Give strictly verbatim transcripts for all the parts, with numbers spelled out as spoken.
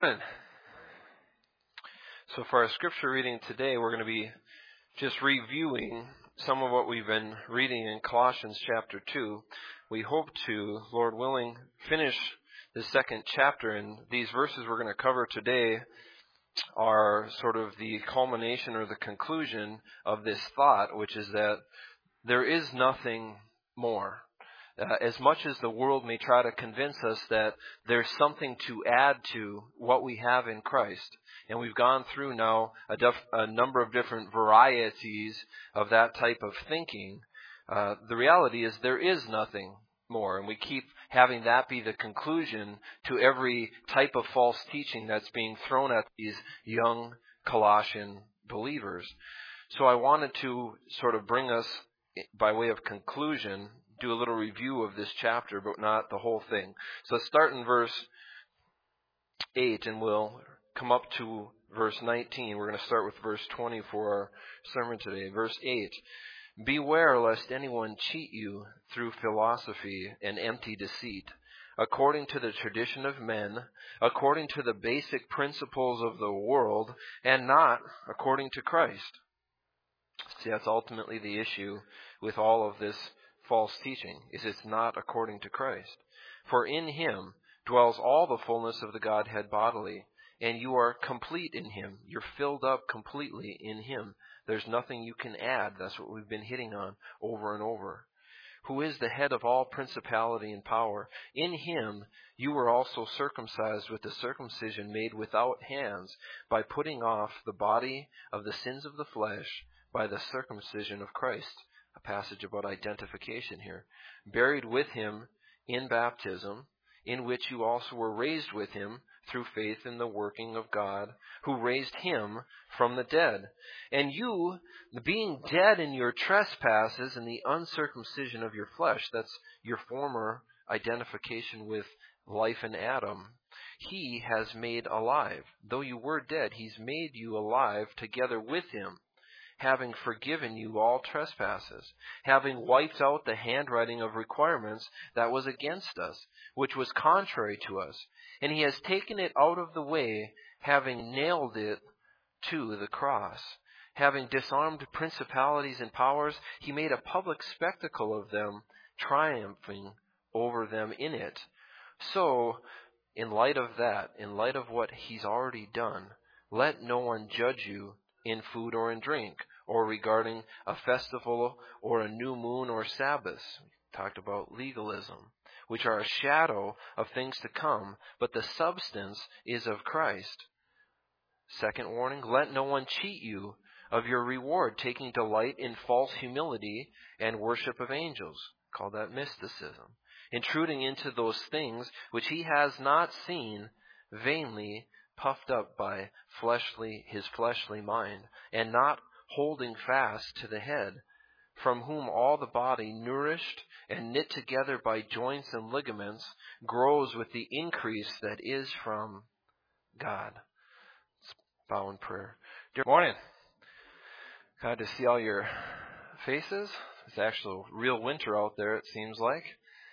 Good. So for our scripture reading today, we're going to be just reviewing some of what we've been reading in Colossians chapter two. We hope to, Lord willing, finish the second chapter, and these verses we're going to cover today are sort of the culmination or the conclusion of this thought, which is that there is nothing more. Uh, as much as the world may try to convince us that there's something to add to what we have in Christ, and we've gone through now a, def- a number of different varieties of that type of thinking, uh, the reality is there is nothing more, and we keep having that be the conclusion to every type of false teaching that's being thrown at these young Colossian believers. So I wanted to sort of bring us, by way of conclusion, do a little review of this chapter, but not the whole thing. So let's start in verse eight, and we'll come up to verse nineteen. We're going to start with verse twenty for our sermon today. Verse eight, beware lest anyone cheat you through philosophy and empty deceit, according to the tradition of men, according to the basic principles of the world, and not according to Christ. See, that's ultimately the issue with all of this false teaching, is it's not according to Christ. For in Him dwells all the fullness of the Godhead bodily, and you are complete in Him. You're filled up completely in Him. There's nothing you can add. That's what we've been hitting on over and over. Who is the head of all principality and power. In Him you were also circumcised with the circumcision made without hands, by putting off the body of the sins of the flesh by the circumcision of Christ. A passage about identification here. Buried with Him in baptism, in which you also were raised with Him through faith in the working of God, who raised Him from the dead. And you, being dead in your trespasses and the uncircumcision of your flesh, that's your former identification with life in Adam, He has made alive. Though you were dead, He's made you alive together with Him, having forgiven you all trespasses, having wiped out the handwriting of requirements that was against us, which was contrary to us. And He has taken it out of the way, having nailed it to the cross. Having disarmed principalities and powers, He made a public spectacle of them, triumphing over them in it. So, in light of that, in light of what He's already done, let no one judge you in food or in drink, or regarding a festival or a new moon or Sabbath. We talked about legalism, which are a shadow of things to come, but the substance is of Christ. Second warning, let no one cheat you of your reward, taking delight in false humility and worship of angels. Call that mysticism. Intruding into those things which he has not seen, vainly puffed up by fleshly his fleshly mind, and not holding fast to the head, from whom all the body, nourished and knit together by joints and ligaments, grows with the increase that is from God. Let's bow in prayer. Dear morning. Glad to see all your faces. It's actual real winter out there, it seems like.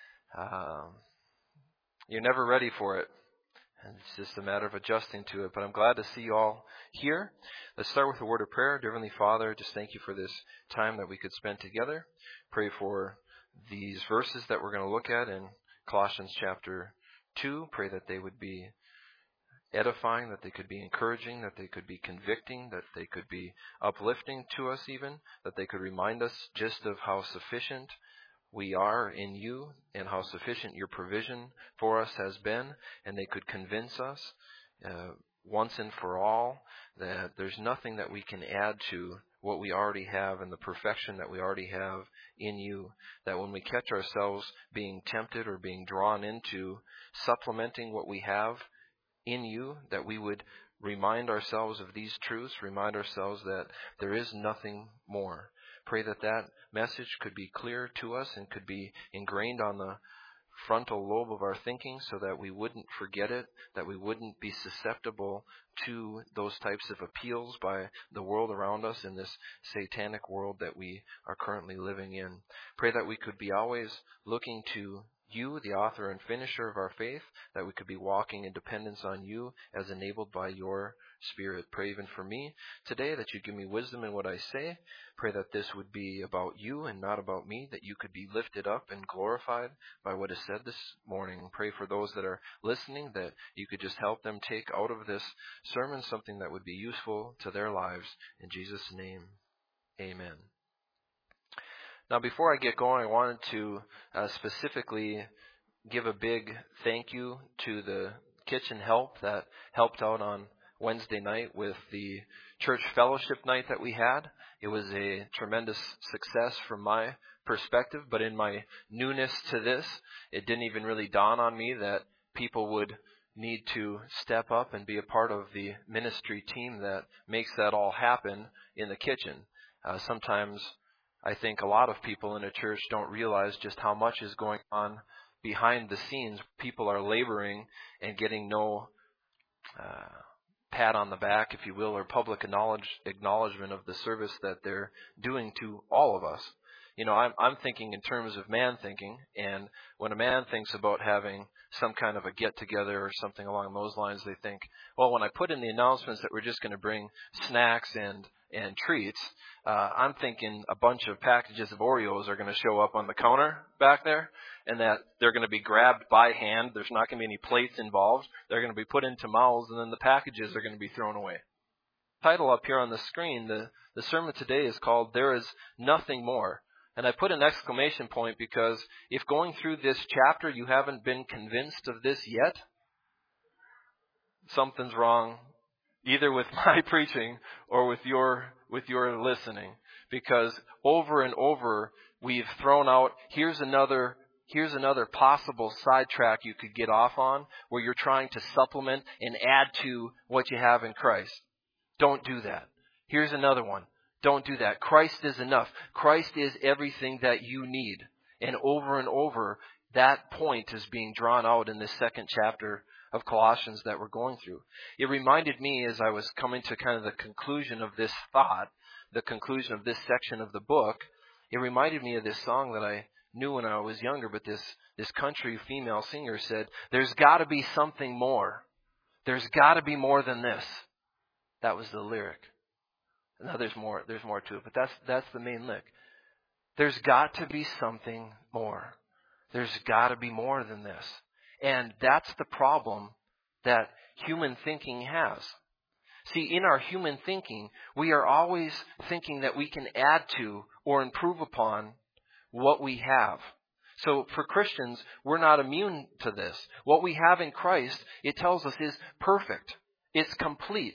Um, you're never ready for it. And it's just a matter of adjusting to it. But I'm glad to see you all here. Let's start with a word of prayer. Dear Heavenly Father, just thank you for this time that we could spend together. Pray for these verses that we're going to look at in Colossians chapter two. Pray that they would be edifying, that they could be encouraging, that they could be convicting, that they could be uplifting to us even, that they could remind us just of how sufficient we are in you and how sufficient your provision for us has been, and they could convince us uh, once and for all that there's nothing that we can add to what we already have and the perfection that we already have in you, that when we catch ourselves being tempted or being drawn into supplementing what we have in you, that we would remind ourselves of these truths, remind ourselves that there is nothing more. Pray that that message could be clear to us and could be ingrained on the frontal lobe of our thinking so that we wouldn't forget it, that we wouldn't be susceptible to those types of appeals by the world around us in this satanic world that we are currently living in. Pray that we could be always looking to you, the author and finisher of our faith, that we could be walking in dependence on you as enabled by your Spirit. Pray even for me today that you give me wisdom in what I say. Pray that this would be about you and not about me, that you could be lifted up and glorified by what is said this morning. Pray for those that are listening, that you could just help them take out of this sermon something that would be useful to their lives. In Jesus' name, amen. Now, before I get going, I wanted to uh, specifically give a big thank you to the kitchen help that helped out on Wednesday night with the church fellowship night that we had. It was a tremendous success from my perspective, but in my newness to this, it didn't even really dawn on me that people would need to step up and be a part of the ministry team that makes that all happen in the kitchen. Uh, sometimes I think a lot of people in a church don't realize just how much is going on behind the scenes. People are laboring and getting no uh, pat on the back, if you will, or public acknowledge, acknowledgement of the service that they're doing to all of us. You know, I'm, I'm thinking in terms of man thinking, and when a man thinks about having some kind of a get-together or something along those lines, they think, well, when I put in the announcements that we're just going to bring snacks and and treats, uh, I'm thinking a bunch of packages of Oreos are going to show up on the counter back there, and that they're going to be grabbed by hand. There's not going to be any plates involved. They're going to be put into mouths, and then the packages are going to be thrown away. Title up here on the screen, the, the sermon today is called, There is Nothing More. And I put an exclamation point because if going through this chapter you haven't been convinced of this yet, something's wrong, either with my preaching or with your with your listening. Because over and over we've thrown out, here's another here's another possible sidetrack you could get off on where you're trying to supplement and add to what you have in Christ. Don't do that. Here's another one. Don't do that. Christ is enough. Christ is everything that you need. And over and over, that point is being drawn out in this second chapter of Colossians that we're going through. It reminded me as I was coming to kind of the conclusion of this thought, the conclusion of this section of the book, it reminded me of this song that I knew when I was younger, but this, this country female singer said, there's got to be something more. There's got to be more than this. That was the lyric. Now there's more, there's more to it, but that's, that's the main lick. There's got to be something more. There's got to be more than this. And that's the problem that human thinking has. See, in our human thinking, we are always thinking that we can add to or improve upon what we have. So for Christians, we're not immune to this. What we have in Christ, it tells us, is perfect. It's complete.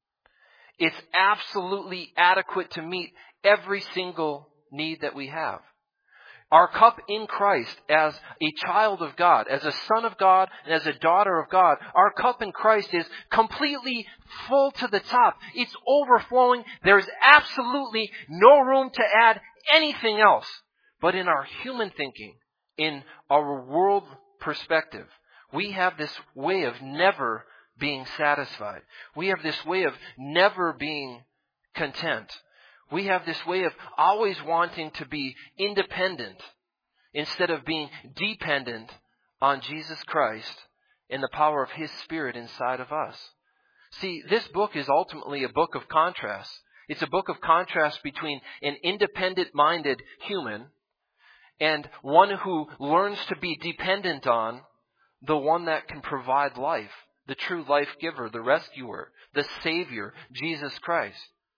It's absolutely adequate to meet every single need that we have. Our cup in Christ as a child of God, as a son of God, and as a daughter of God, our cup in Christ is completely full to the top. It's overflowing. There's absolutely no room to add anything else. But in our human thinking, in our world perspective, we have this way of never being satisfied. We have this way of never being content. We have this way of always wanting to be independent instead of being dependent on Jesus Christ and the power of His Spirit inside of us. See, this book is ultimately a book of contrast. It's a book of contrast between an independent-minded human and one who learns to be dependent on the one that can provide life, the true life giver, the rescuer, the Savior, Jesus Christ.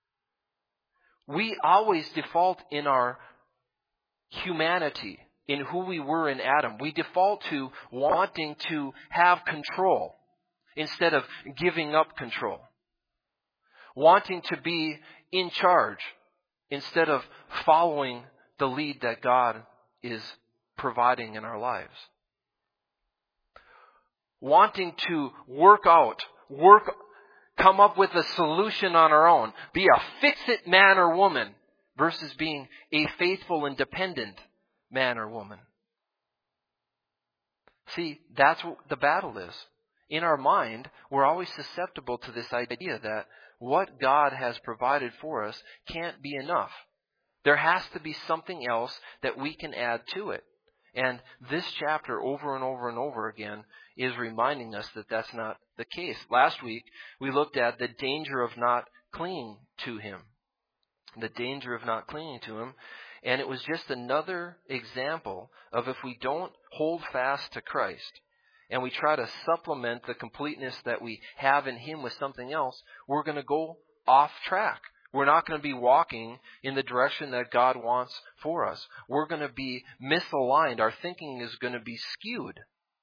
We always default in our humanity, in who we were in Adam. We default to wanting to have control instead of giving up control. Wanting to be in charge instead of following the lead that God is providing in our lives. Wanting to work out, work come up with a solution on our own. Be a fix-it man or woman versus being a faithful and dependent man or woman. See, that's what the battle is. In our mind, we're always susceptible to this idea that what God has provided for us can't be enough. There has to be something else that we can add to it. And this chapter over and over and over again is reminding us that that's not the case. Last week, we looked at the danger of not clinging to Him. The danger of not clinging to Him. And it was just another example of if we don't hold fast to Christ and we try to supplement the completeness that we have in Him with something else, we're going to go off track. We're not going to be walking in the direction that God wants for us. We're going to be misaligned. Our thinking is going to be skewed.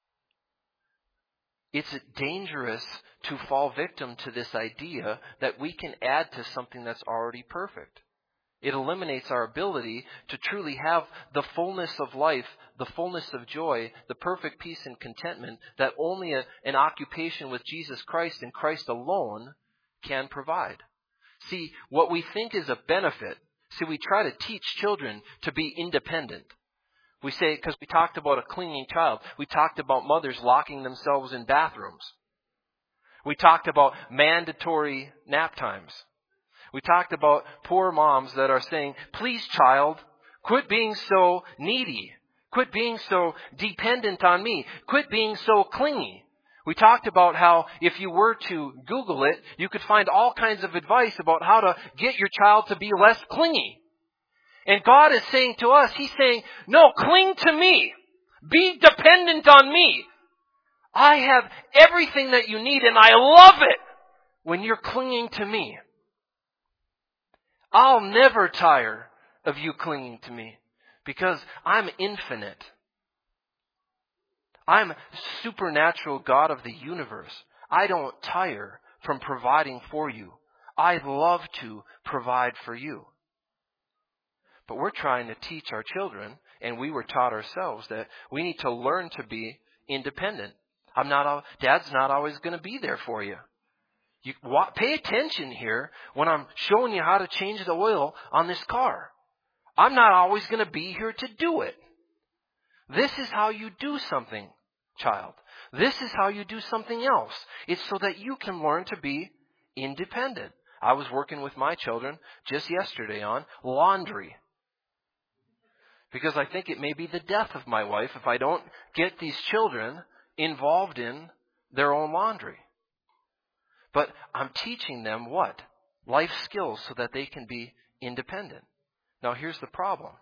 It's dangerous to fall victim to this idea that we can add to something that's already perfect. It eliminates our ability to truly have the fullness of life, the fullness of joy, the perfect peace and contentment that only a, an occupation with Jesus Christ and Christ alone can provide. See, what we think is a benefit, see, we try to teach children to be independent. We say, because we talked about a clinging child, we talked about mothers locking themselves in bathrooms. We talked about mandatory nap times. We talked about poor moms that are saying, please, child, quit being so needy. Quit being so dependent on me. Quit being so clingy. We talked about how if you were to Google it, you could find all kinds of advice about how to get your child to be less clingy. And God is saying to us, He's saying, no, cling to me. Be dependent on me. I have everything that you need, and I love it when you're clinging to me. I'll never tire of you clinging to me because I'm infinite. I'm supernatural God of the universe. I don't tire from providing for you. I love to provide for you. But we're trying to teach our children, and we were taught ourselves, that we need to learn to be independent. I'm not, Dad's not always going to be there for you. You pay attention here when I'm showing you how to change the oil on this car. I'm not always going to be here to do it. This is how you do something, child. This is how you do something else. It's so that you can learn to be independent. I was working with my children just yesterday on laundry. Because I think it may be the death of my wife if I don't get these children involved in their own laundry. But I'm teaching them what? Life skills so that they can be independent. Now here's the problem.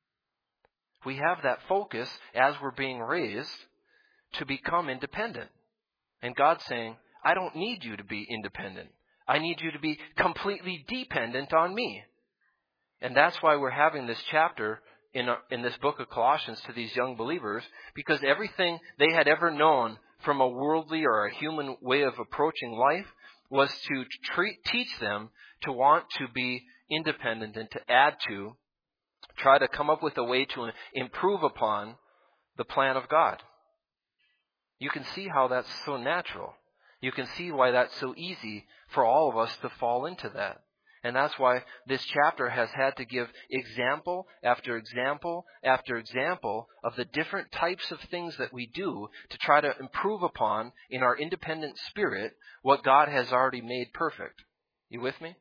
We have that focus as we're being raised to become independent. And God's saying, I don't need you to be independent. I need you to be completely dependent on me. And that's why we're having this chapter in, a, in this book of Colossians to these young believers, because everything they had ever known from a worldly or a human way of approaching life was to treat, teach them to want to be independent and to add to, try to come up with a way to improve upon the plan of God. You can see how that's so natural. You can see why that's so easy for all of us to fall into that. And that's why this chapter has had to give example after example after example of the different types of things that we do to try to improve upon in our independent spirit what God has already made perfect. You with me?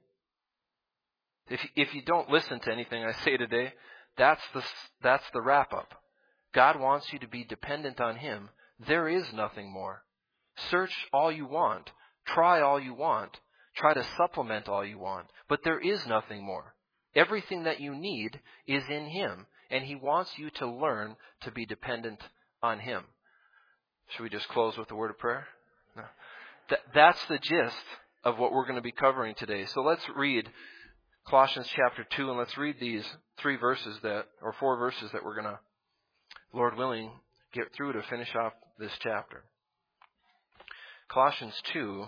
If if you don't listen to anything I say today, that's the that's the wrap up. God wants you to be dependent on Him. There is nothing more. Search all you want. Try all you want. Try to supplement all you want. But there is nothing more. Everything that you need is in Him. And He wants you to learn to be dependent on Him. Should we just close with a word of prayer? No. Th- that's the gist of what we're going to be covering today. So let's read Colossians chapter two, and let's read these three verses that, or four verses that we're going to, Lord willing, get through to finish off this chapter. Colossians two,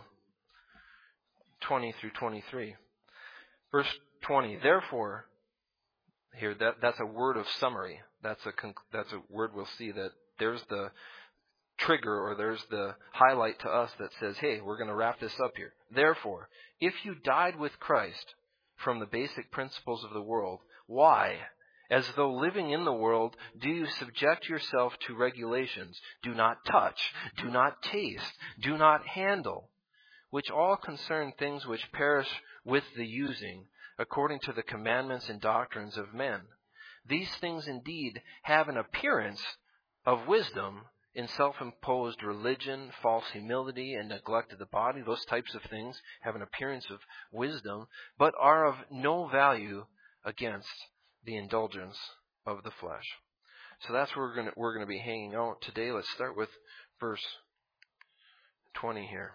twenty through twenty-three. Verse twenty, therefore, here, that, that's a word of summary. That's a, that's a word we'll see that there's the trigger or there's the highlight to us that says, hey, we're going to wrap this up here. Therefore, if you died with Christ from the basic principles of the world, why, as though living in the world, do you subject yourself to regulations? Do not touch, do not taste, do not handle, which all concern things which perish with the using, according to the commandments and doctrines of men. These things indeed have an appearance of wisdom in self-imposed religion, false humility, and neglect of the body. Those types of things have an appearance of wisdom, but are of no value against the indulgence of the flesh. So that's where we're going to, we're going to be hanging out today. Let's start with verse twenty here.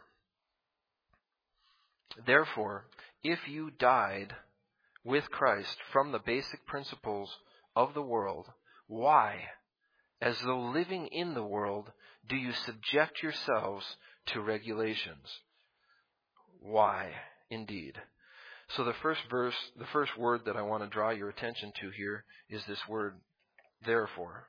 Therefore, if you died with Christ from the basic principles of the world, why, as though living in the world, do you subject yourselves to regulations? Why, indeed. So the first verse, the first word that I want to draw your attention to here is this word, therefore.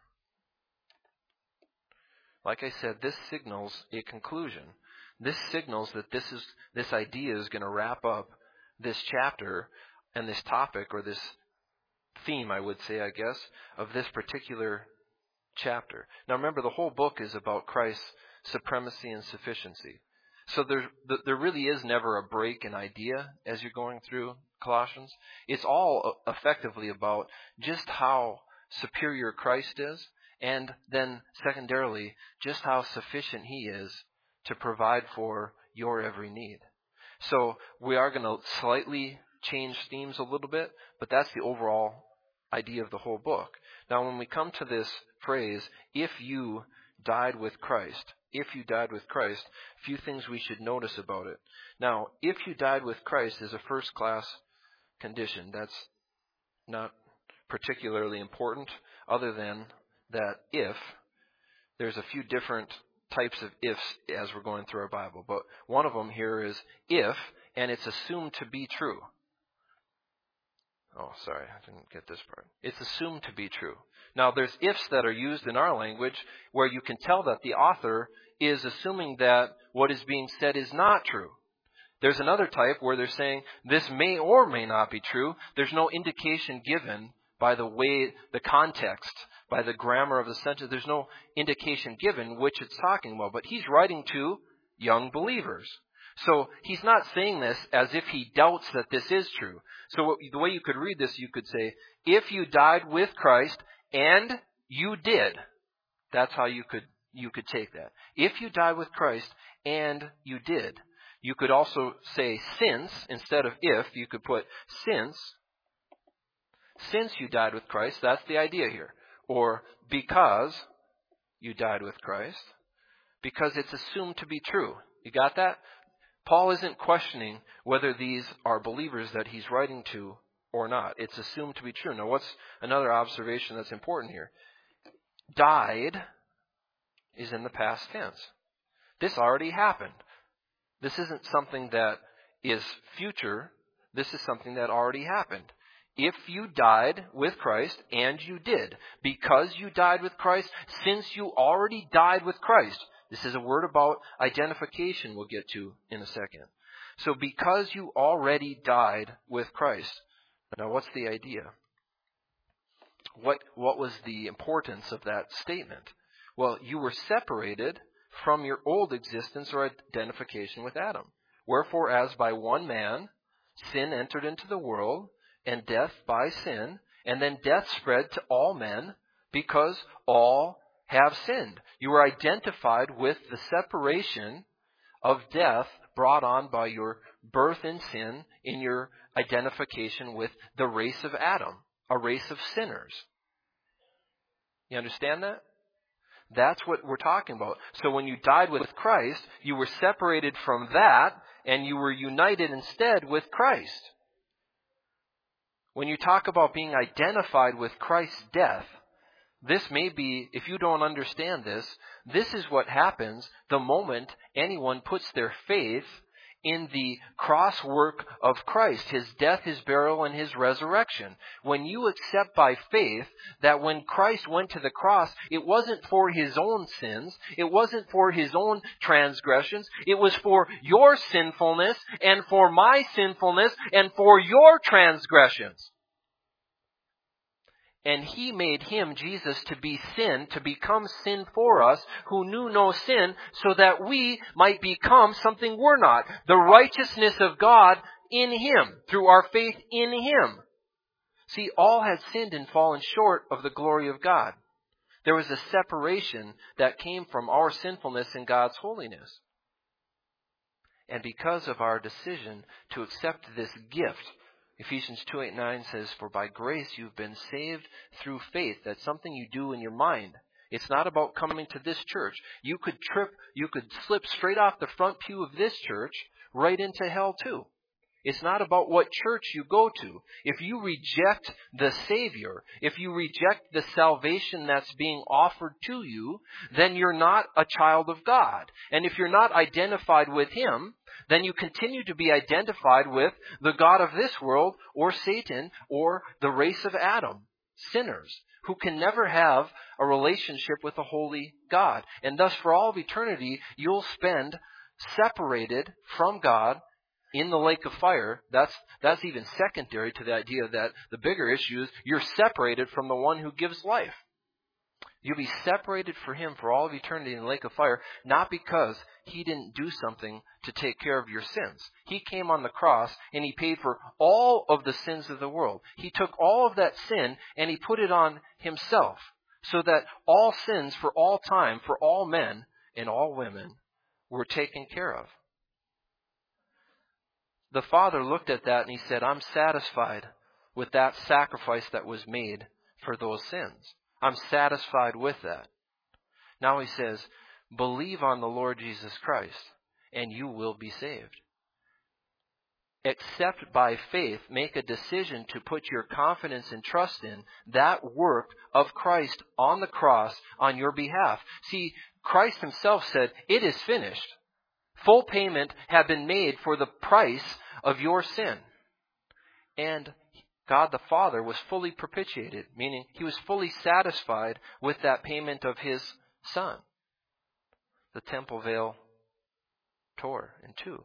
Like I said, this signals a conclusion. This signals that this is this idea is going to wrap up this chapter and this topic, or this theme, I would say, I guess, of this particular chapter. Now remember, the whole book is about Christ's supremacy and sufficiency. So there, there really is never a break in idea as you're going through Colossians. It's all effectively about just how superior Christ is, and then secondarily, just how sufficient He is to provide for your every need. So we are going to slightly change themes a little bit, but that's the overall idea of the whole book. Now when we come to this phrase, if you died with Christ, if you died with Christ, a few things we should notice about it. Now, if you died with Christ is a first-class condition. That's not particularly important, other than that if, there's a few different types of ifs as we're going through our Bible, but one of them here is if, and it's assumed to be true. Oh, sorry, I didn't get this part. It's assumed to be true. Now, there's ifs that are used in our language where you can tell that the author is assuming that what is being said is not true. There's another type where they're saying this may or may not be true. There's no indication given by the way, the context, by the grammar of the sentence. There's no indication given which it's talking about. But he's writing to young believers. So he's not saying this as if he doubts that this is true. So what, the way you could read this, you could say, if you died with Christ and you did. That's how you could you could take that. If you died with Christ and you did. You could also say since, instead of if, you could put since. Since you died with Christ, that's the idea here. Or because you died with Christ. Because it's assumed to be true. You got that? Paul isn't questioning whether these are believers that he's writing to or not. It's assumed to be true. Now, what's another observation that's important here? Died is in the past tense. This already happened. This isn't something that is future. This is something that already happened. If you died with Christ, and you did, because you died with Christ, since you already died with Christ. This is a word about identification we'll get to in a second. So because you already died with Christ. Now what's the idea? What, what was the importance of that statement? Well, you were separated from your old existence or identification with Adam. Wherefore, as by one man sin entered into the world, and death by sin, and then death spread to all men because all have sinned. You were identified with the separation of death brought on by your birth in sin in your identification with the race of Adam, a race of sinners. You understand that? That's what we're talking about. So when you died with Christ, you were separated from that, and you were united instead with Christ. When you talk about being identified with Christ's death, this may be, if you don't understand this, this is what happens the moment anyone puts their faith in the cross work of Christ, His death, His burial, and His resurrection. When you accept by faith that when Christ went to the cross, it wasn't for His own sins, it wasn't for His own transgressions, it was for your sinfulness, and for my sinfulness, and for your transgressions. And He made Him, Jesus, to be sin, to become sin for us, who knew no sin, so that we might become something we're not. The righteousness of God in Him, through our faith in Him. See, all had sinned and fallen short of the glory of God. There was a separation that came from our sinfulness and God's holiness. And because of our decision to accept this gift, Ephesians two eight nine says, "For by grace you've been saved through faith." That's something you do in your mind. It's not about coming to this church. You could trip, you could slip straight off the front pew of this church right into hell too. It's not about what church you go to. If you reject the Savior, if you reject the salvation that's being offered to you, then you're not a child of God. And if you're not identified with Him, then you continue to be identified with the God of this world, or Satan, or the race of Adam, sinners, who can never have a relationship with a holy God. And thus, for all of eternity, you'll spend separated from God in the lake of fire. That's that's even secondary to the idea that the bigger issue is you're separated from the one who gives life. You'll be separated from Him for all of eternity in the lake of fire, not because He didn't do something to take care of your sins. He came on the cross and He paid for all of the sins of the world. He took all of that sin and He put it on Himself, so that all sins for all time, for all men and all women, were taken care of. The Father looked at that and He said, "I'm satisfied with that sacrifice that was made for those sins. I'm satisfied with that." Now He says, "Believe on the Lord Jesus Christ and you will be saved." Accept by faith, make a decision to put your confidence and trust in that work of Christ on the cross on your behalf. See, Christ Himself said, "It is finished." Full payment had been made for the price of your sin. And God the Father was fully propitiated, meaning He was fully satisfied with that payment of His Son. The temple veil tore in two.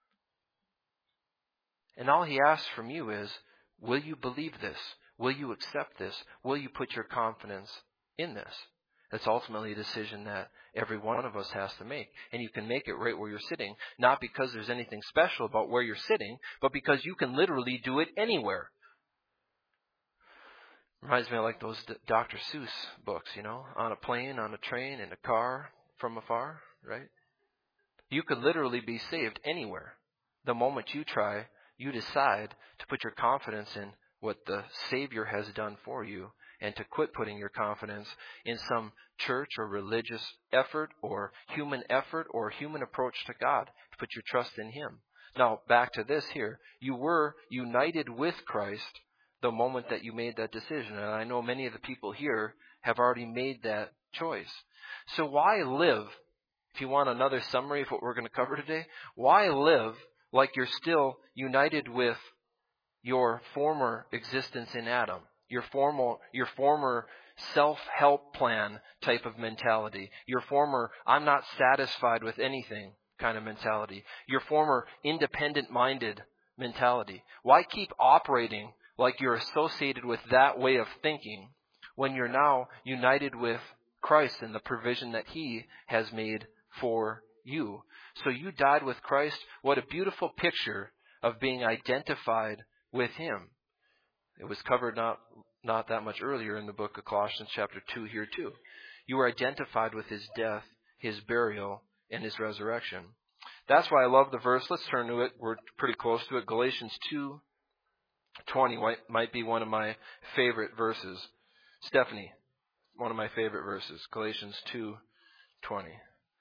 And all He asks from you is, will you believe this? Will you accept this? Will you put your confidence in this? That's ultimately a decision that every one of us has to make. And you can make it right where you're sitting, not because there's anything special about where you're sitting, but because you can literally do it anywhere. Reminds me of like those Doctor Seuss books, you know, on a plane, on a train, in a car, from afar, right? You could literally be saved anywhere. The moment you try, you decide to put your confidence in what the Savior has done for you, and to quit putting your confidence in some church or religious effort or human effort or human approach to God, to put your trust in Him. Now, back to this here. You were united with Christ the moment that you made that decision. And I know many of the people here have already made that choice. So why live, if you want another summary of what we're going to cover today, why live like you're still united with your former existence in Adam? Your former, your former self-help plan type of mentality. Your former, I'm not satisfied with anything kind of mentality. Your former independent-minded mentality. Why keep operating like you're associated with that way of thinking when you're now united with Christ and the provision that He has made for you? So you died with Christ. What a beautiful picture of being identified with Him. It was covered not not that much earlier in the book of Colossians chapter two here too. You were identified with His death, His burial, and His resurrection. That's why I love the verse. Let's turn to it. We're pretty close to it. Galatians two twenty might be one of my favorite verses. Stephanie, one of my favorite verses. Galatians two twenty.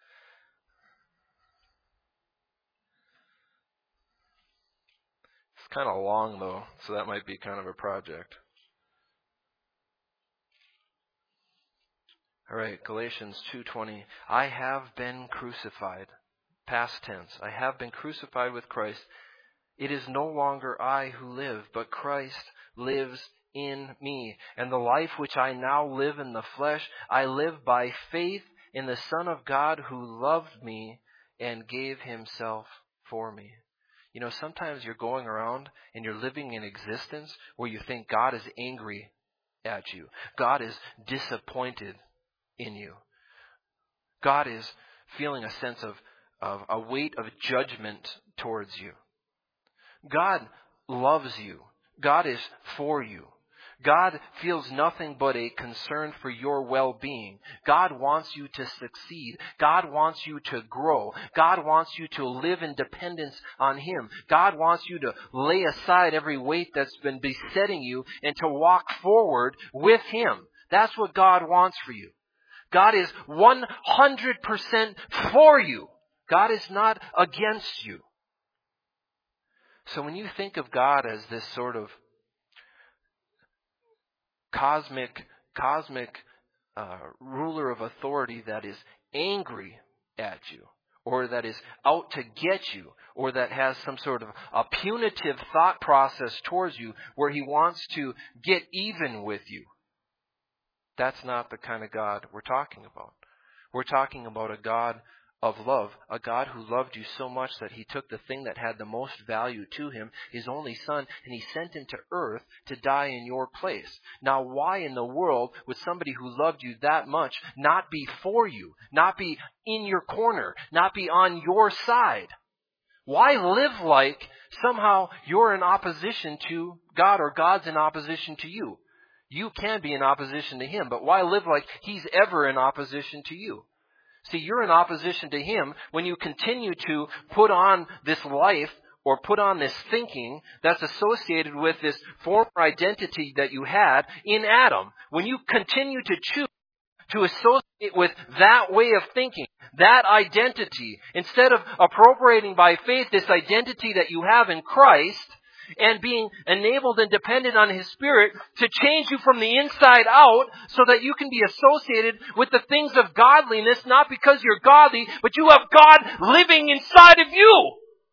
It's kind of long though, so that might be kind of a project. All right, Galatians two twenty. I have been crucified. Past tense. I have been crucified with Christ. It is no longer I who live, but Christ lives in me. And the life which I now live in the flesh, I live by faith in the Son of God who loved me and gave Himself for me. You know, sometimes you're going around and you're living in existence where you think God is angry at you. God is disappointed in you. God is feeling a sense of, of a weight of judgment towards you. God loves you. God is for you. God feels nothing but a concern for your well-being. God wants you to succeed. God wants you to grow. God wants you to live in dependence on Him. God wants you to lay aside every weight that's been besetting you and to walk forward with Him. That's what God wants for you. God is one hundred percent for you. God is not against you. So when you think of God as this sort of cosmic, cosmic uh, ruler of authority that is angry at you, or that is out to get you, or that has some sort of a punitive thought process towards you where He wants to get even with you, that's not the kind of God we're talking about. We're talking about a God of love, a God who loved you so much that He took the thing that had the most value to Him, His only Son, and He sent Him to earth to die in your place. Now, why in the world would somebody who loved you that much not be for you, not be in your corner, not be on your side? Why live like somehow you're in opposition to God or God's in opposition to you? You can be in opposition to Him, but why live like He's ever in opposition to you? See, you're in opposition to Him when you continue to put on this life or put on this thinking that's associated with this former identity that you had in Adam. When you continue to choose to associate with that way of thinking, that identity, instead of appropriating by faith this identity that you have in Christ, and being enabled and dependent on His Spirit to change you from the inside out so that you can be associated with the things of godliness, not because you're godly, but you have God living inside of you.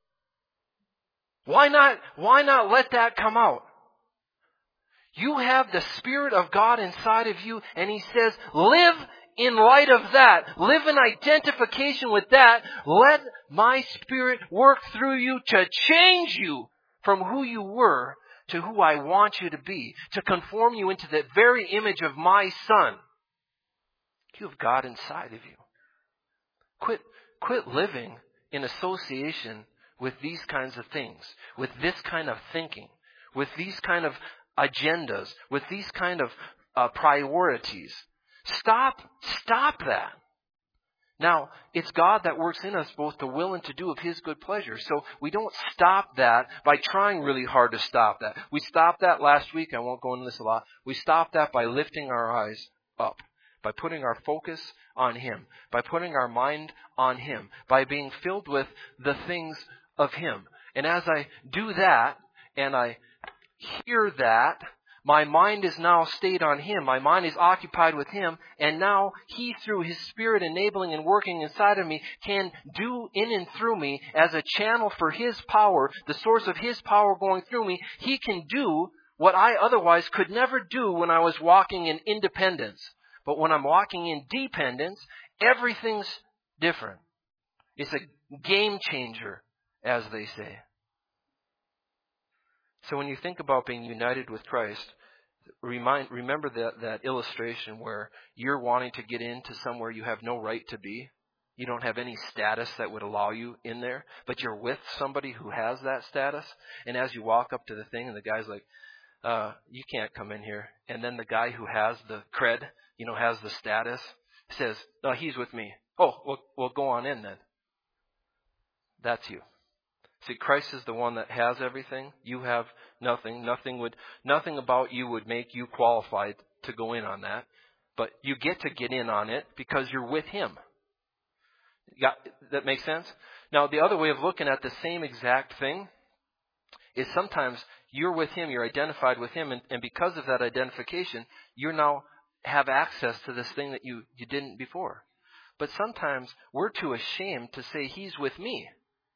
Why not, why not let that come out? You have the Spirit of God inside of you, and He says, live in light of that. Live in identification with that. Let my Spirit work through you to change you from who you were to who I want you to be, to conform you into the very image of my Son. You have God inside of you. Quit, quit living in association with these kinds of things, with this kind of thinking, with these kind of agendas, with these kind of uh, priorities. Stop, stop that. Now, it's God that works in us both to will and to do of His good pleasure. So we don't stop that by trying really hard to stop that. We stopped that last week. I won't go into this a lot. We stopped that by lifting our eyes up, by putting our focus on Him, by putting our mind on Him, by being filled with the things of Him. And as I do that, and I hear that, my mind is now stayed on Him. My mind is occupied with Him. And now He, through His Spirit enabling and working inside of me, can do in and through me as a channel for His power, the source of His power going through me. He can do what I otherwise could never do when I was walking in independence. But when I'm walking in dependence, everything's different. It's a game changer, as they say. So when you think about being united with Christ, remind, remember that, that illustration where you're wanting to get into somewhere you have no right to be. You don't have any status that would allow you in there, but you're with somebody who has that status. And as you walk up to the thing, and the guy's like, uh, you can't come in here. And then the guy who has the cred, you know, has the status, says, no, he's with me. Oh, well, well go on in then. That's you. See, Christ is the one that has everything. You have nothing. Nothing would, nothing about you would make you qualified to go in on that. But you get to get in on it because you're with Him. Got, that makes sense? Now, the other way of looking at the same exact thing is sometimes you're with Him, you're identified with Him, and, and because of that identification, you now have access to this thing that you, you didn't before. But sometimes we're too ashamed to say, He's with me.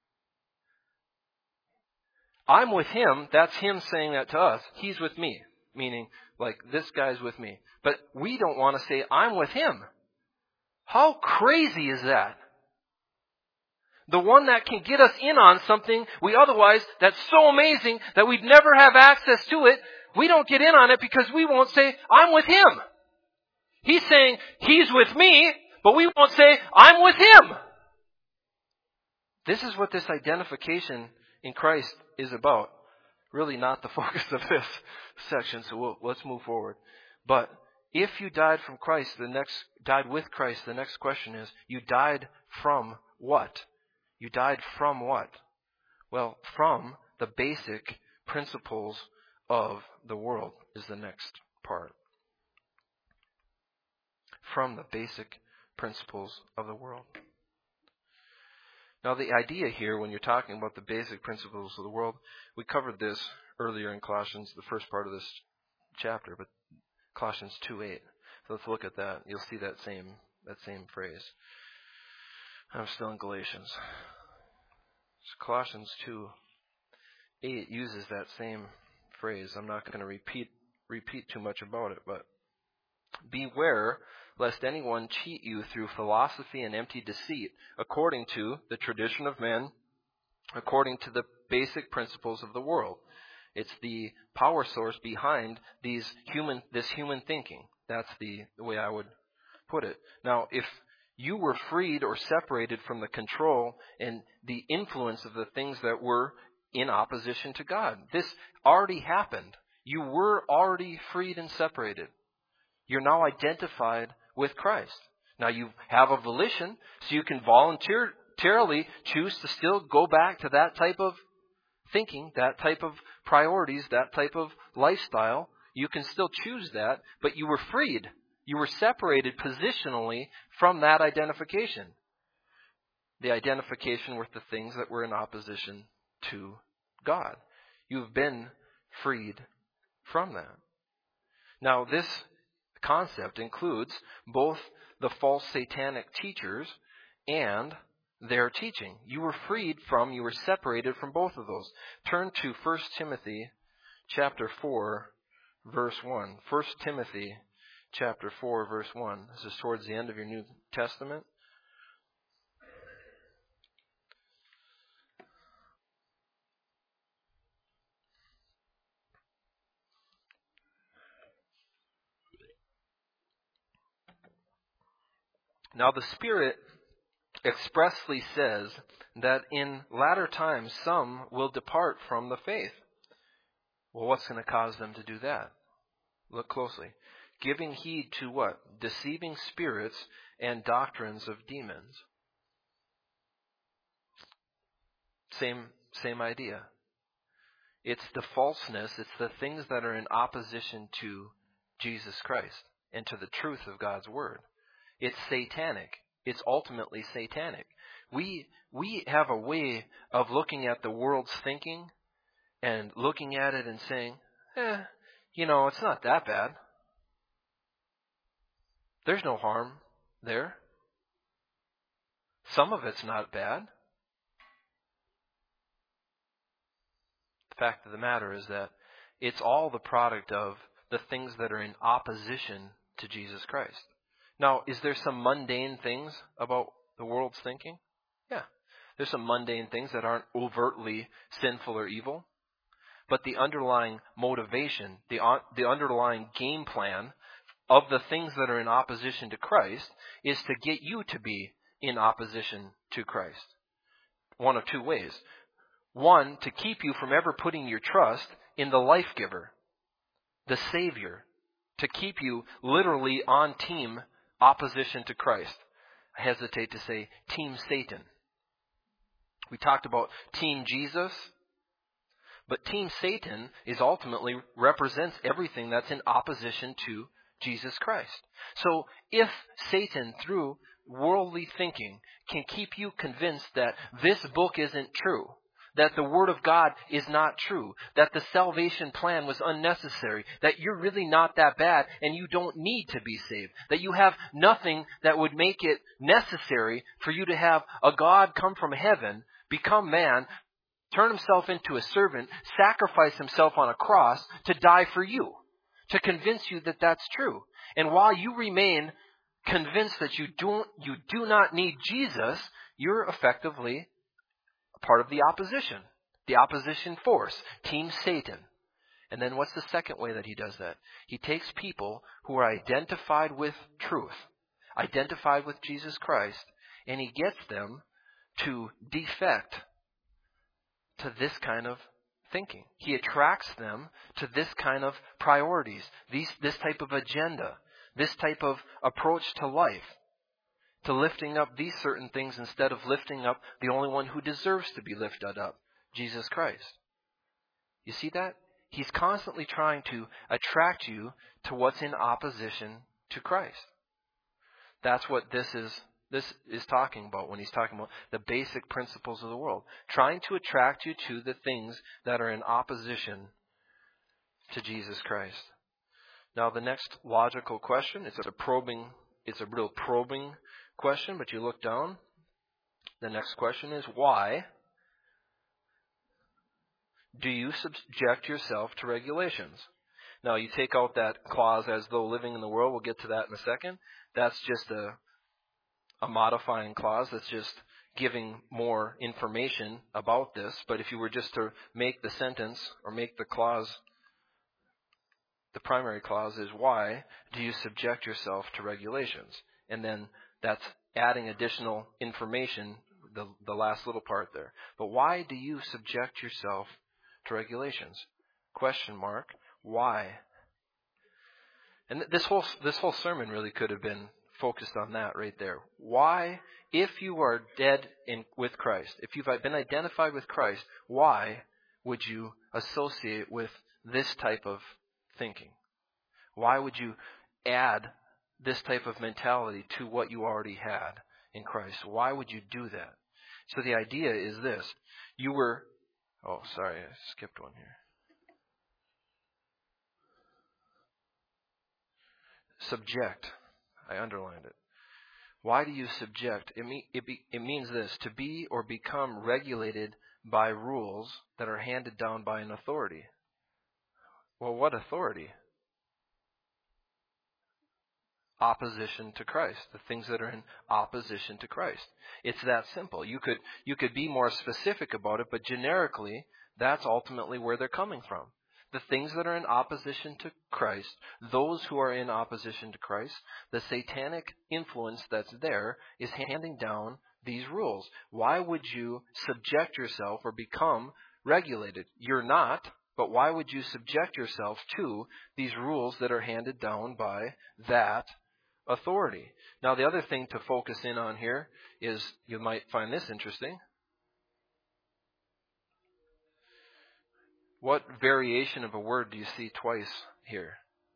I'm with Him. That's Him saying that to us. He's with me. Meaning, like, this guy's with me. But we don't want to say, I'm with Him. How crazy is that? The one that can get us in on something we otherwise, that's so amazing that we'd never have access to it, we don't get in on it because we won't say, I'm with Him. He's saying, He's with me, but we won't say, I'm with Him. This is what this identification in Christ is about. really not the focus of this section, so we'll, let's move forward. But if you died from Christ, the next died with Christ, the next question is, you died from what? You died from what? Well, from the basic principles of the world is the next part. From the basic principles of the world. Now, the idea here, when you're talking about the basic principles of the world, we covered this earlier in Colossians, the first part of this chapter, but Colossians two eight. So let's look at that. You'll see that same that same phrase. I'm still in Galatians. So Colossians two eight uses that same phrase. I'm not going to repeat repeat too much about it, but beware lest anyone cheat you through philosophy and empty deceit, according to the tradition of men, according to the basic principles of the world. It's the power source behind these human, this human thinking. That's the, the way I would put it. Now, if you were freed or separated from the control and the influence of the things that were in opposition to God, this already happened. You were already freed and separated. You're now identified with Christ. Now you have a volition, so you can voluntarily choose to still go back to that type of thinking, that type of priorities, that type of lifestyle. You can still choose that, but you were freed. You were separated positionally from that identification. The identification with the things that were in opposition to God. You've been freed from that. Now this concept includes both the false satanic teachers and their teaching. You were freed from, you were separated from both of those. Turn to First Timothy chapter four, verse one. First Timothy chapter four, verse one. This is towards the end of your New Testament. Now the Spirit expressly says that in latter times some will depart from the faith. Well, what's going to cause them to do that? Look closely. Giving heed to what? Deceiving spirits and doctrines of demons. Same, same idea. It's the falseness, it's the things that are in opposition to Jesus Christ and to the truth of God's Word. It's satanic. It's ultimately satanic. We we have a way of looking at the world's thinking and looking at it and saying, eh, you know, it's not that bad. There's no harm there. Some of it's not bad. The fact of the matter is that it's all the product of the things that are in opposition to Jesus Christ. Now, is there some mundane things about the world's thinking? Yeah. There's some mundane things that aren't overtly sinful or evil. But the underlying motivation, the, the underlying game plan of the things that are in opposition to Christ is to get you to be in opposition to Christ. One of two ways. One, to keep you from ever putting your trust in the life giver, the Savior, to keep you literally on team opposition to Christ. I hesitate to say Team Satan. We talked about Team Jesus, but Team Satan is ultimately represents everything that's in opposition to Jesus Christ. So if Satan, through worldly thinking, can keep you convinced that this book isn't true, that the Word of God is not true, that the salvation plan was unnecessary, that you're really not that bad and you don't need to be saved, that you have nothing that would make it necessary for you to have a God come from heaven, become man, turn himself into a servant, sacrifice himself on a cross to die for you, to convince you that that's true. And while you remain convinced that you don't, you do not need Jesus, you're effectively part of the opposition, the opposition force, Team Satan. And then what's the second way that he does that? He takes people who are identified with truth, identified with Jesus Christ, and he gets them to defect to this kind of thinking. He attracts them to this kind of priorities, these, this type of agenda, this type of approach to life, to lifting up these certain things instead of lifting up the only one who deserves to be lifted up, Jesus Christ. You see that? He's constantly trying to attract you to what's in opposition to Christ. That's what this is this is talking about when he's talking about the basic principles of the world. Trying to attract you to the things that are in opposition to Jesus Christ. Now the next logical question, it's a probing, it's a real probing question, but you look down. The next question is, why do you subject yourself to regulations? Now you take out that clause, as though living in the world, we'll get to that in a second. That's just a a modifying clause that's just giving more information about this. But if you were just to make the sentence or make the clause, the primary clause is, why do you subject yourself to regulations? And then that's adding additional information, the, the last little part there. But why do you subject yourself to regulations? Question mark. Why? And this whole this whole sermon really could have been focused on that right there. Why, if you are dead in with Christ, if you've been identified with Christ, why would you associate with this type of thinking? Why would you add this type of mentality to what you already had in Christ? Why would you do that? So the idea is this. You were, oh, sorry, I skipped one here. Subject. I underlined it. Why do you subject? It, mean, it, be, it means this, to be or become regulated by rules that are handed down by an authority. Well, what authority? Opposition to Christ. The things that are in opposition to Christ. It's that simple. You could, you could be more specific about it, but generically, that's ultimately where they're coming from. The things that are in opposition to Christ, those who are in opposition to Christ, the satanic influence that's there is handing down these rules. Why would you subject yourself or become regulated? You're not, but why would you subject yourself to these rules that are handed down by that authority? Now, the other thing to focus in on here is, you might find this interesting. What variation of a word do you see twice here?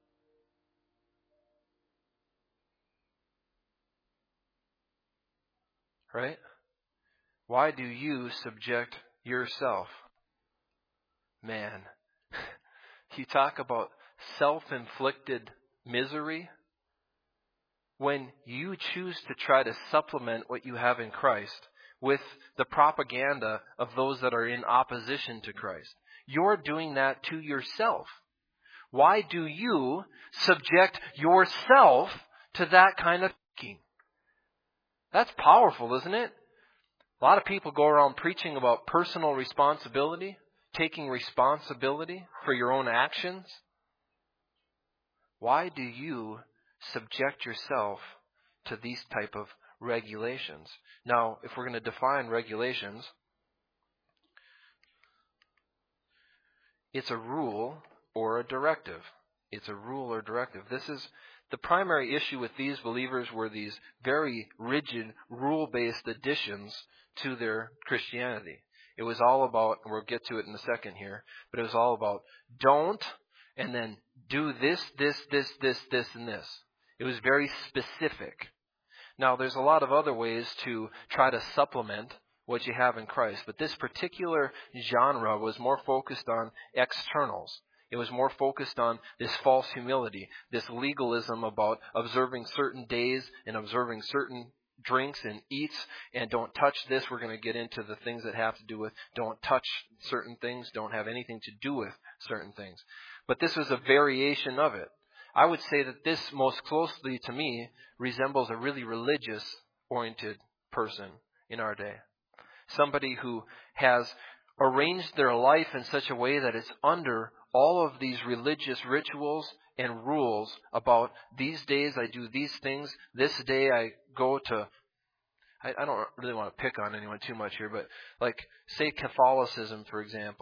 Right? Why do you subject yourself? Man, you talk about self-inflicted misery. When you choose to try to supplement what you have in Christ with the propaganda of those that are in opposition to Christ, you're doing that to yourself. Why do you subject yourself to that kind of thinking? That's powerful, isn't it? A lot of people go around preaching about personal responsibility, taking responsibility for your own actions. Why do you subject yourself to these type of regulations? Now, if we're going to define regulations, it's a rule or a directive. It's a rule or directive. This is the primary issue with these believers, were these very rigid, rule-based additions to their Christianity. It was all about, and we'll get to it in a second here, but it was all about don't, and then do this, this, this, this, this, and this. It was very specific. Now, there's a lot of other ways to try to supplement what you have in Christ, but this particular genre was more focused on externals. It was more focused on this false humility, this legalism about observing certain days and observing certain drinks and eats, and don't touch this. We're going to get into the things that have to do with don't touch certain things, don't have anything to do with certain things. But this was a variation of it. I would say that this most closely to me resembles a really religious-oriented person in our day. Somebody who has arranged their life in such a way that it's under all of these religious rituals and rules about these days I do these things, this day I go to, I, I don't really want to pick on anyone too much here, but like say Catholicism, for example.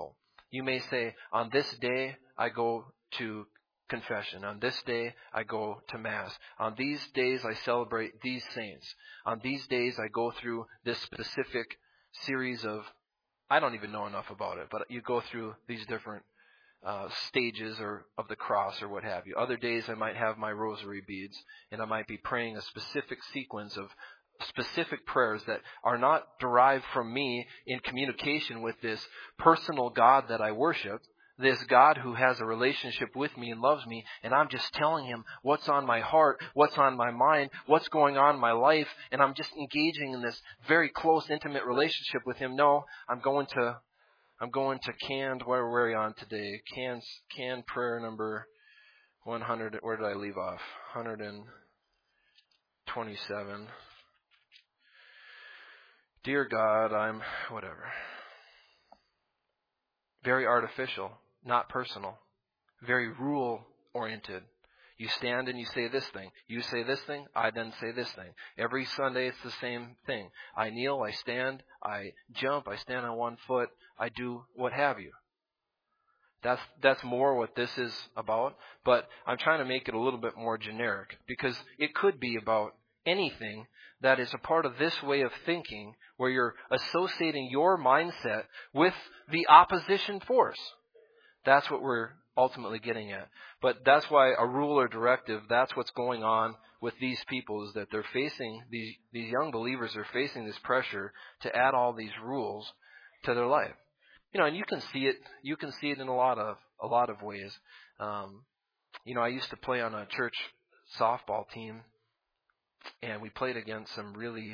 You may say, on this day I go to confession. On this day I go to Mass. On these days I celebrate these saints. On these days I go through this specific series of, I don't even know enough about it, but you go through these different uh, stages or of the cross or what have you. Other days I might have my rosary beads, and I might be praying a specific sequence of specific prayers that are not derived from me in communication with this personal God that I worship, this God who has a relationship with me and loves me, and I'm just telling him what's on my heart, what's on my mind, what's going on in my life, and I'm just engaging in this very close, intimate relationship with him. No, I'm going to, I'm going to canned, where were we on today? Canned, canned prayer number one hundred, where did I leave off? one hundred twenty-seven. Dear God, I'm, whatever. Very artificial, not personal. Very rule-oriented. You stand and you say this thing. You say this thing, I then say this thing. Every Sunday it's the same thing. I kneel, I stand, I jump, I stand on one foot, I do what have you. That's that's more what this is about, but I'm trying to make it a little bit more generic, because it could be about anything that is a part of this way of thinking where you're associating your mindset with the opposition force. That's what we're ultimately getting at. But that's why a rule or directive, that's what's going on with these people, is that they're facing, these, these young believers are facing this pressure to add all these rules to their life. You know, and you can see it, you can see it in a lot of, a lot of ways. Um, you know, I used to play on a church softball team, and we played against some really,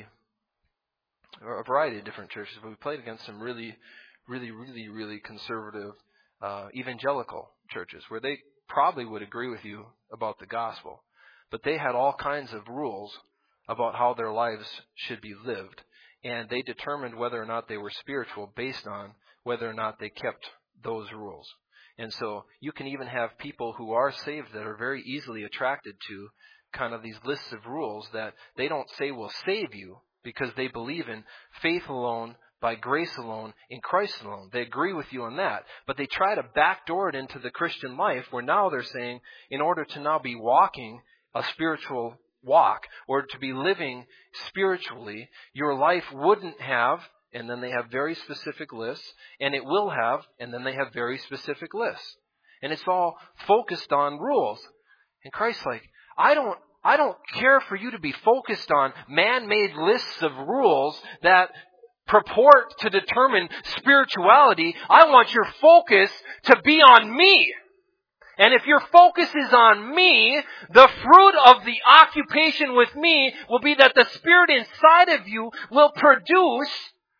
or a variety of different churches, but we played against some really, really, really, really conservative uh, evangelical churches where they probably would agree with you about the gospel. But they had all kinds of rules about how their lives should be lived. And they determined whether or not they were spiritual based on whether or not they kept those rules. And so you can even have people who are saved that are very easily attracted to kind of these lists of rules that they don't say will save you, because they believe in faith alone, by grace alone, in Christ alone. They agree with you on that. But they try to backdoor it into the Christian life, where now they're saying, in order to now be walking a spiritual walk, or to be living spiritually, your life wouldn't have, and then they have very specific lists, and it will have, and then they have very specific lists. And it's all focused on rules. And Christ's like, I don't, I don't care for you to be focused on man-made lists of rules that purport to determine spirituality. I want your focus to be on me. And if your focus is on me, the fruit of the occupation with me will be that the Spirit inside of you will produce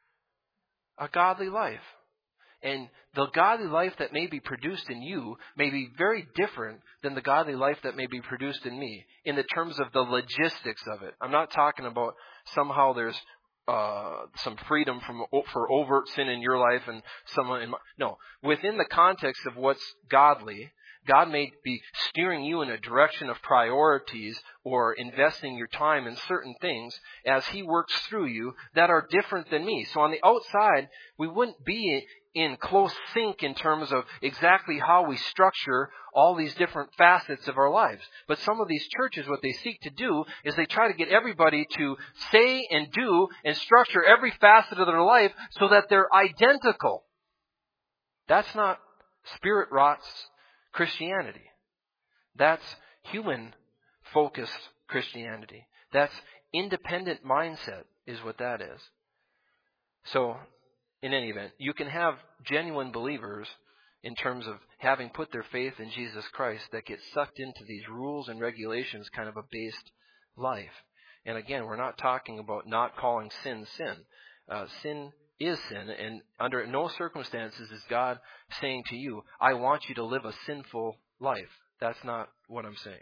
a godly life. And the godly life that may be produced in you may be very different than the godly life that may be produced in me, in the terms of the logistics of it. I'm not talking about somehow there's uh, some freedom from for overt sin in your life and someone in my, no. Within the context of what's godly, God may be steering you in a direction of priorities or investing your time in certain things as He works through you that are different than me. So on the outside, we wouldn't be in close sync in terms of exactly how we structure all these different facets of our lives. But some of these churches, what they seek to do is they try to get everybody to say and do and structure every facet of their life so that they're identical. That's not Spirit-wrought Christianity. That's human-focused Christianity. That's independent mindset is what that is. So, in any event, you can have genuine believers in terms of having put their faith in Jesus Christ that get sucked into these rules and regulations, kind of a based life. And again, we're not talking about not calling sin sin. Uh, sin is sin, and under no circumstances is God saying to you, I want you to live a sinful life. That's not what I'm saying.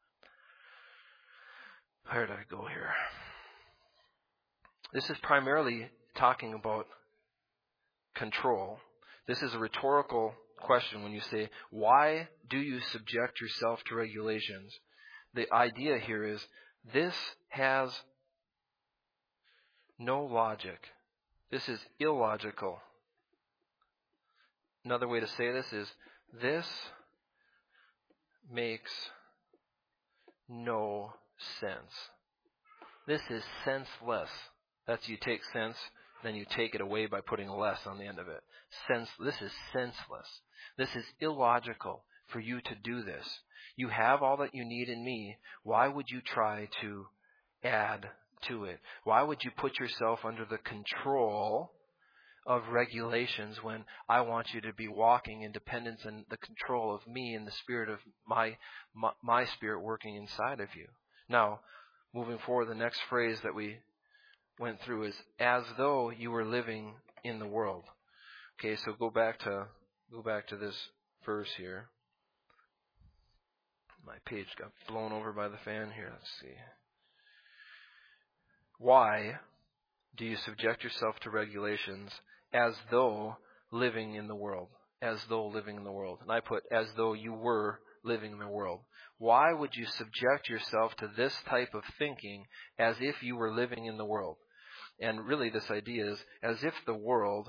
Where did I go here? This is primarily talking about control. This is a rhetorical question when you say, why do you subject yourself to regulations? The idea here is, this has no logic. This is illogical. another way to say this is, this makes no sense. This is senseless. That's, you take sense, then you take it away by putting less on the end of it. Sense. This is senseless. This is illogical for you to do this. You have all that you need in me. Why would you try to add to it? Why would you put yourself under the control of regulations when I want you to be walking in dependence and the control of me and the spirit of my, my my spirit working inside of you? Now, moving forward, the next phrase that we went through is, as though you were living in the world. Okay, so go back to go back to this verse here. My page got blown over by the fan here. Let's see. Why do you subject yourself to regulations as though living in the world? As though living in the world. And I put, as though you were living in the world. Why would you subject yourself to this type of thinking as if you were living in the world? And really this idea is, as if the world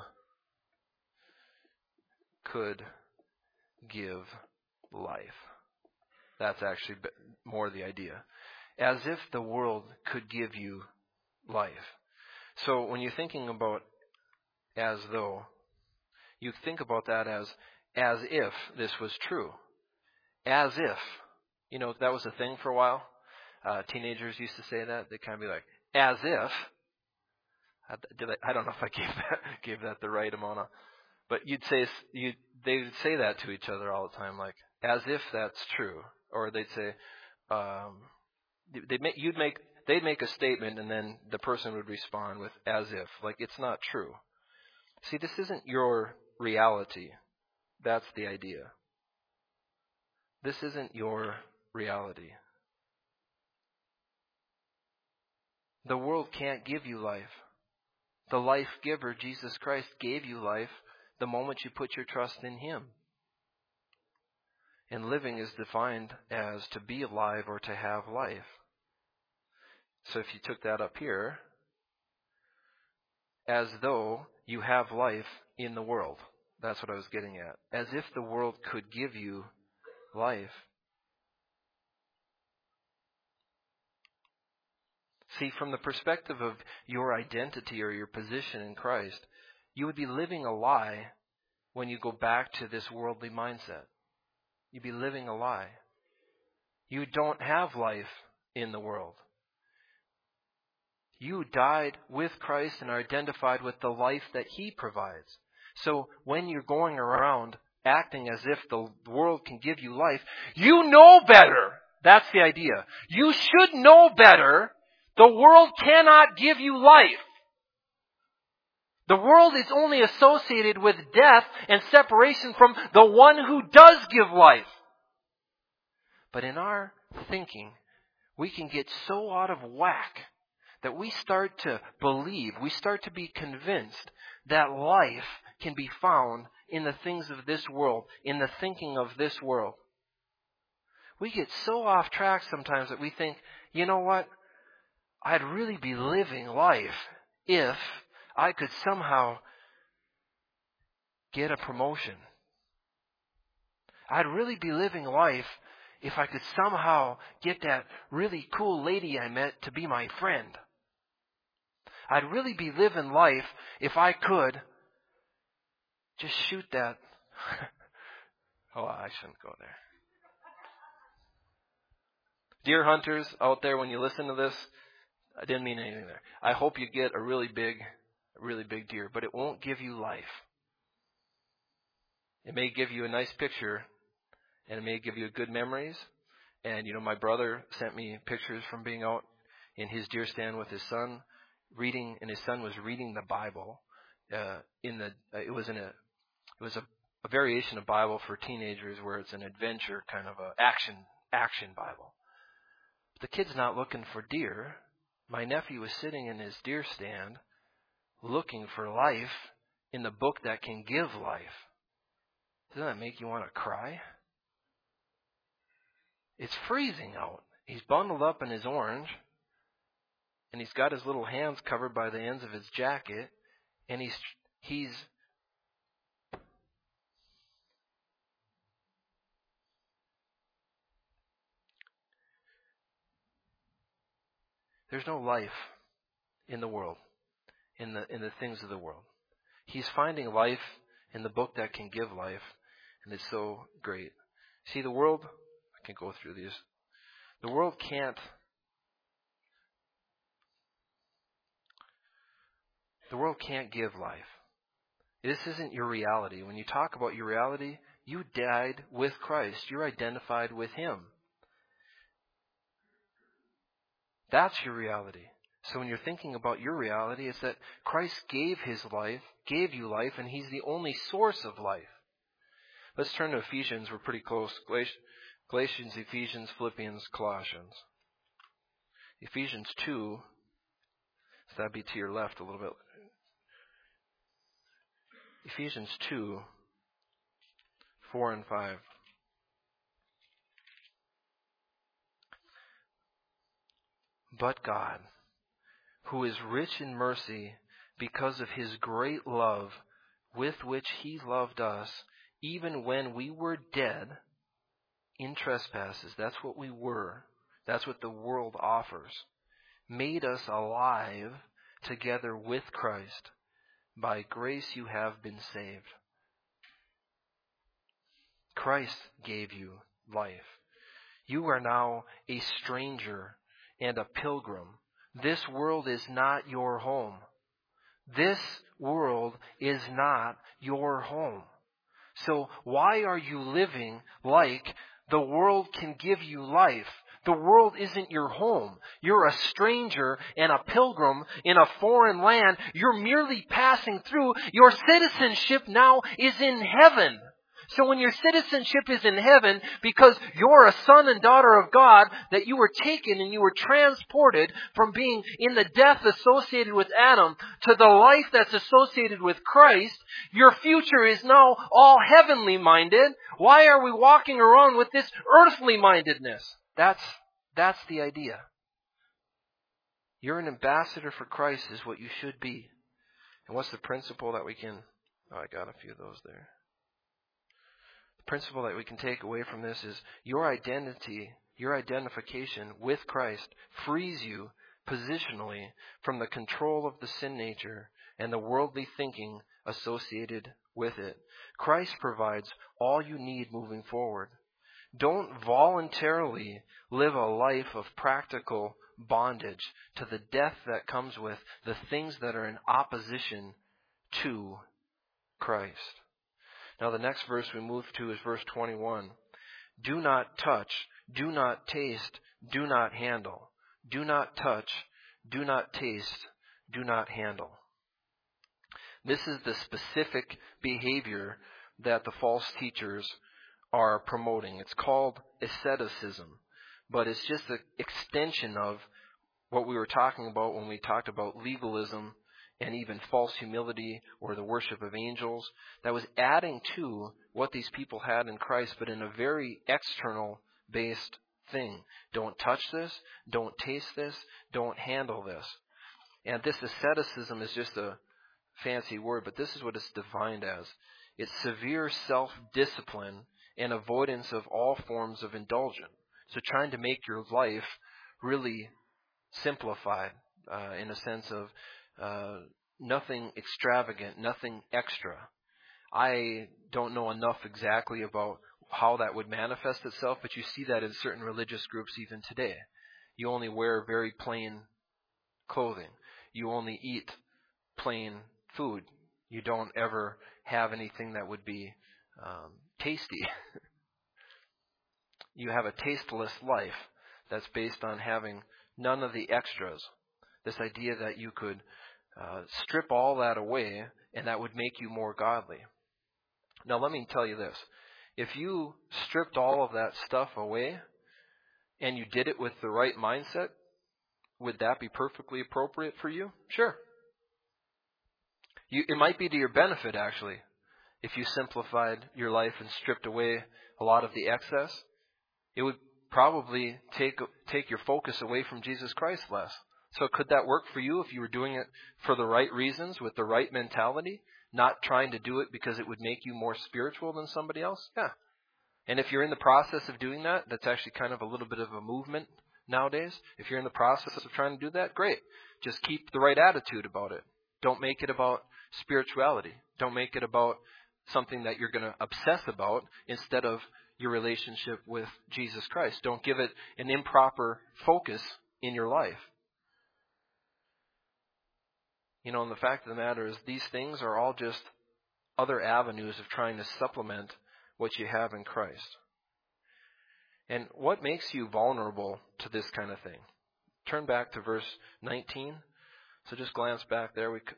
could give life. That's actually more the idea. As if the world could give you life. So when you're thinking about as though, you think about that as as if this was true. As if. You know, that was a thing for a while. Uh, teenagers used to say that. They kind of be like, as if. I, did I, I don't know if I gave that gave that the right amount of. But you'd say you they would say that to each other all the time, like as if that's true, or they'd say, um, they'd make you'd make they'd make a statement, and then the person would respond with as if, like it's not true. See, this isn't your reality. That's the idea. This isn't your reality. The world can't give you life. The life giver, Jesus Christ, gave you life the moment you put your trust in Him. And living is defined as to be alive or to have life. So if you took that up here, as though you have life in the world. That's what I was getting at. As if the world could give you life. See, from the perspective of your identity or your position in Christ, you would be living a lie when you go back to this worldly mindset. You'd be living a lie. You don't have life in the world. You died with Christ and are identified with the life that He provides. So when you're going around acting as if the world can give you life, you know better. That's the idea. You should know better. The world cannot give you life. The world is only associated with death and separation from the one who does give life. But in our thinking, we can get so out of whack that we start to believe, we start to be convinced that life can be found in the things of this world, in the thinking of this world. We get so off track sometimes that we think, you know what? I'd really be living life if I could somehow get a promotion. I'd really be living life if I could somehow get that really cool lady I met to be my friend. I'd really be living life if I could just shoot that. Oh, I shouldn't go there. Deer hunters out there, when you listen to this, I didn't mean anything there. I hope you get a really big, really big deer, but it won't give you life. It may give you a nice picture, and it may give you good memories. And, you know, my brother sent me pictures from being out in his deer stand with his son, reading, and his son was reading the Bible. Uh, in the, uh, it was in a, it was a, a variation of Bible for teenagers where it's an adventure kind of a action, action Bible. But the kid's not looking for deer. My nephew was sitting in his deer stand looking for life in the book that can give life. Doesn't that make you want to cry? It's freezing out. He's bundled up in his orange, and he's got his little hands covered by the ends of his jacket, and he's he's There's no life in the world, in the in the things of the world. He's finding life in the book that can give life, and it's so great. See, the world, I can go through these. The world can't, the world can't give life. This isn't your reality. When you talk about your reality, you died with Christ. You're identified with Him. That's your reality. So when you're thinking about your reality, it's that Christ gave His life, gave you life, and He's the only source of life. Let's turn to Ephesians. We're pretty close. Galatians, Ephesians, Philippians, Colossians. Ephesians two, so that'd be to your left a little bit. Ephesians two, four and five. But God, who is rich in mercy, because of His great love with which He loved us, even when we were dead in trespasses, that's what we were, that's what the world offers, made us alive together with Christ. By grace you have been saved. Christ gave you life. You are now a stranger and a pilgrim. This world is not your home. This world is not your home. So why are you living like the world can give you life? The world isn't your home. You're a stranger and a pilgrim in a foreign land. You're merely passing through. Your citizenship now is in heaven. So when your citizenship is in heaven, because you're a son and daughter of God, that you were taken and you were transported from being in the death associated with Adam to the life that's associated with Christ, your future is now all heavenly minded. Why are we walking around with this earthly mindedness? That's, that's the idea. You're an ambassador for Christ is what you should be. And what's the principle that we can... Oh, I got a few of those there. The principle that we can take away from this is your identity, your identification with Christ frees you positionally from the control of the sin nature and the worldly thinking associated with it. Christ provides all you need moving forward. Don't voluntarily live a life of practical bondage to the death that comes with the things that are in opposition to Christ. Now the next verse we move to is verse twenty-one. Do not touch, do not taste, do not handle. Do not touch, do not taste, do not handle. This is the specific behavior that the false teachers are promoting. It's called asceticism, but it's just an extension of what we were talking about when we talked about legalism and even false humility or the worship of angels. That was adding to what these people had in Christ, but in a very external based thing. Don't touch this, don't taste this, don't handle this. And this asceticism is just a fancy word, but this is what it's defined as. It's severe self-discipline and avoidance of all forms of indulgence. So trying to make your life really simplified uh, in a sense of uh, nothing extravagant, nothing extra. I don't know enough exactly about how that would manifest itself, but you see that in certain religious groups even today. You only wear very plain clothing. You only eat plain food. You don't ever have anything that would be um, tasty. You have a tasteless life that's based on having none of the extras. This idea that you could uh, strip all that away and that would make you more godly. Now let me tell you this. If you stripped all of that stuff away and you did it with the right mindset, would that be perfectly appropriate for you? Sure. You, it might be to your benefit, actually, if you simplified your life and stripped away a lot of the excess. It would probably take take your focus away from Jesus Christ less. So could that work for you if you were doing it for the right reasons, with the right mentality, not trying to do it because it would make you more spiritual than somebody else? Yeah. And if you're in the process of doing that, that's actually kind of a little bit of a movement nowadays. If you're in the process of trying to do that, great. Just keep the right attitude about it. Don't make it about spirituality. Don't make it about something that you're going to obsess about instead of your relationship with Jesus Christ. Don't give it an improper focus in your life. You know, and the fact of the matter is these things are all just other avenues of trying to supplement what you have in Christ. And what makes you vulnerable to this kind of thing? Turn back to verse nineteen. So just glance back there. We could,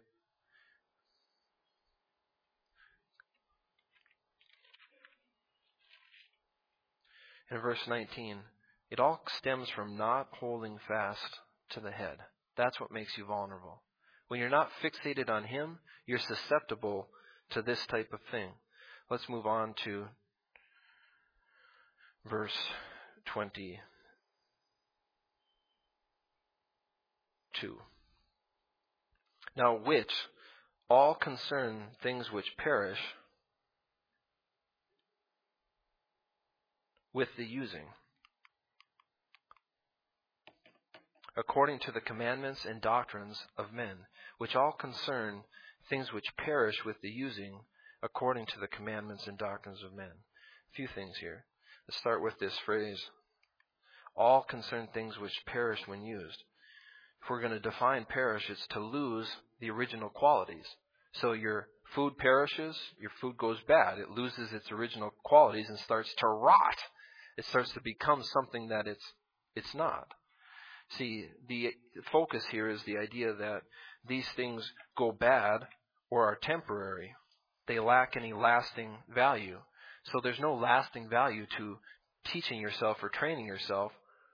in verse nineteen, it all stems from not holding fast to the head. That's what makes you vulnerable. When you're not fixated on Him, you're susceptible to this type of thing. Let's move on to verse twenty-two. Now which all concern things which perish with the using, according to the commandments and doctrines of men, which all concern things which perish with the using, according to the commandments and doctrines of men. A few things here. Let's start with this phrase, all concern things which perish when used. If we're going to define perish, it's to lose the original qualities. So your food perishes, your food goes bad. It loses its original qualities and starts to rot. It starts to become something that it's it's not. See, the focus here is the idea that these things go bad or are temporary. They lack any lasting value. So there's no lasting value to teaching yourself or training yourself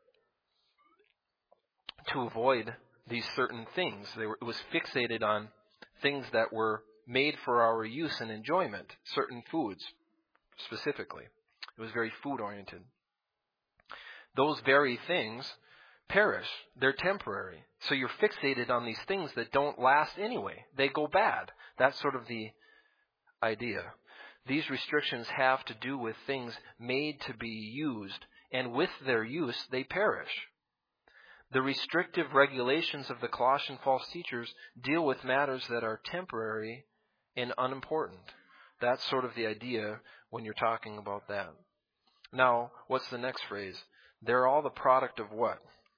to avoid these certain things. They were, it was fixated on things that were made for our use and enjoyment, certain foods specifically. It was very food-oriented. Those very things perish. They're temporary. So you're fixated on these things that don't last anyway. They go bad. That's sort of the idea. These restrictions have to do with things made to be used, and with their use, they perish. The restrictive regulations of the Colossian false teachers deal with matters that are temporary and unimportant. That's sort of the idea when you're talking about that. Now, what's the next phrase? They're all the product of what?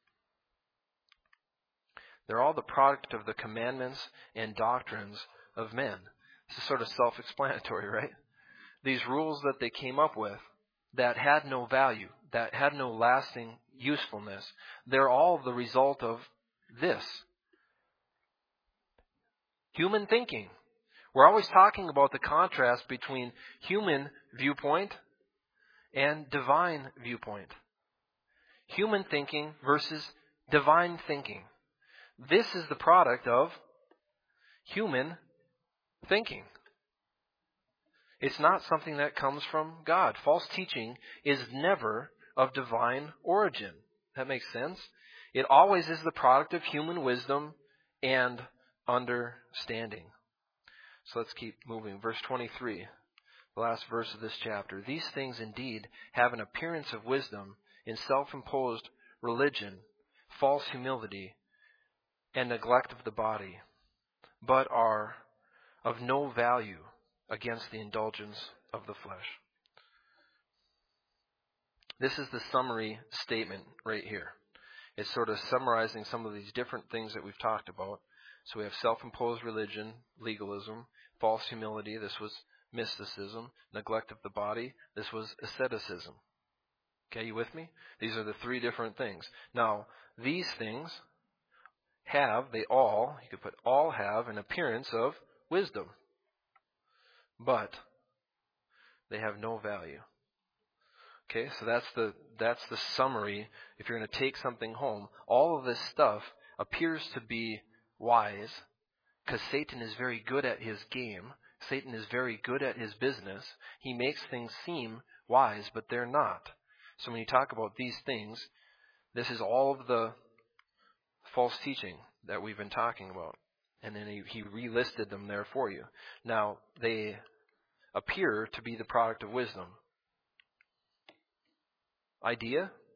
They're all the product of the commandments and doctrines of men. This is sort of self-explanatory, right? These rules that they came up with that had no value, that had no lasting usefulness, they're all the result of this. Human thinking. We're always talking about the contrast between human viewpoint and divine viewpoint. Human thinking versus divine thinking. This is the product of human thinking. It's not something that comes from God. False teaching is never of divine origin. That makes sense? It always is the product of human wisdom and understanding. So let's keep moving. Verse twenty-three, the last verse of this chapter. These things indeed have an appearance of wisdom in self-imposed religion, false humility, and neglect of the body, but are of no value against the indulgence of the flesh. This is the summary statement right here. It's sort of summarizing some of these different things that we've talked about. So we have self-imposed religion, legalism, false humility, this was mysticism, neglect of the body, this was asceticism. Okay, you with me? These are the three different things. Now, these things have, they all, you could put all have an appearance of wisdom. But they have no value. Okay, so that's the that's the summary. If you're going to take something home, all of this stuff appears to be wise because Satan is very good at his game. Satan is very good at his business. He makes things seem wise, but they're not. So when you talk about these things, this is all of the false teaching that we've been talking about. And then he, he relisted them there for you. Now, they appear to be the product of wisdom. Idea?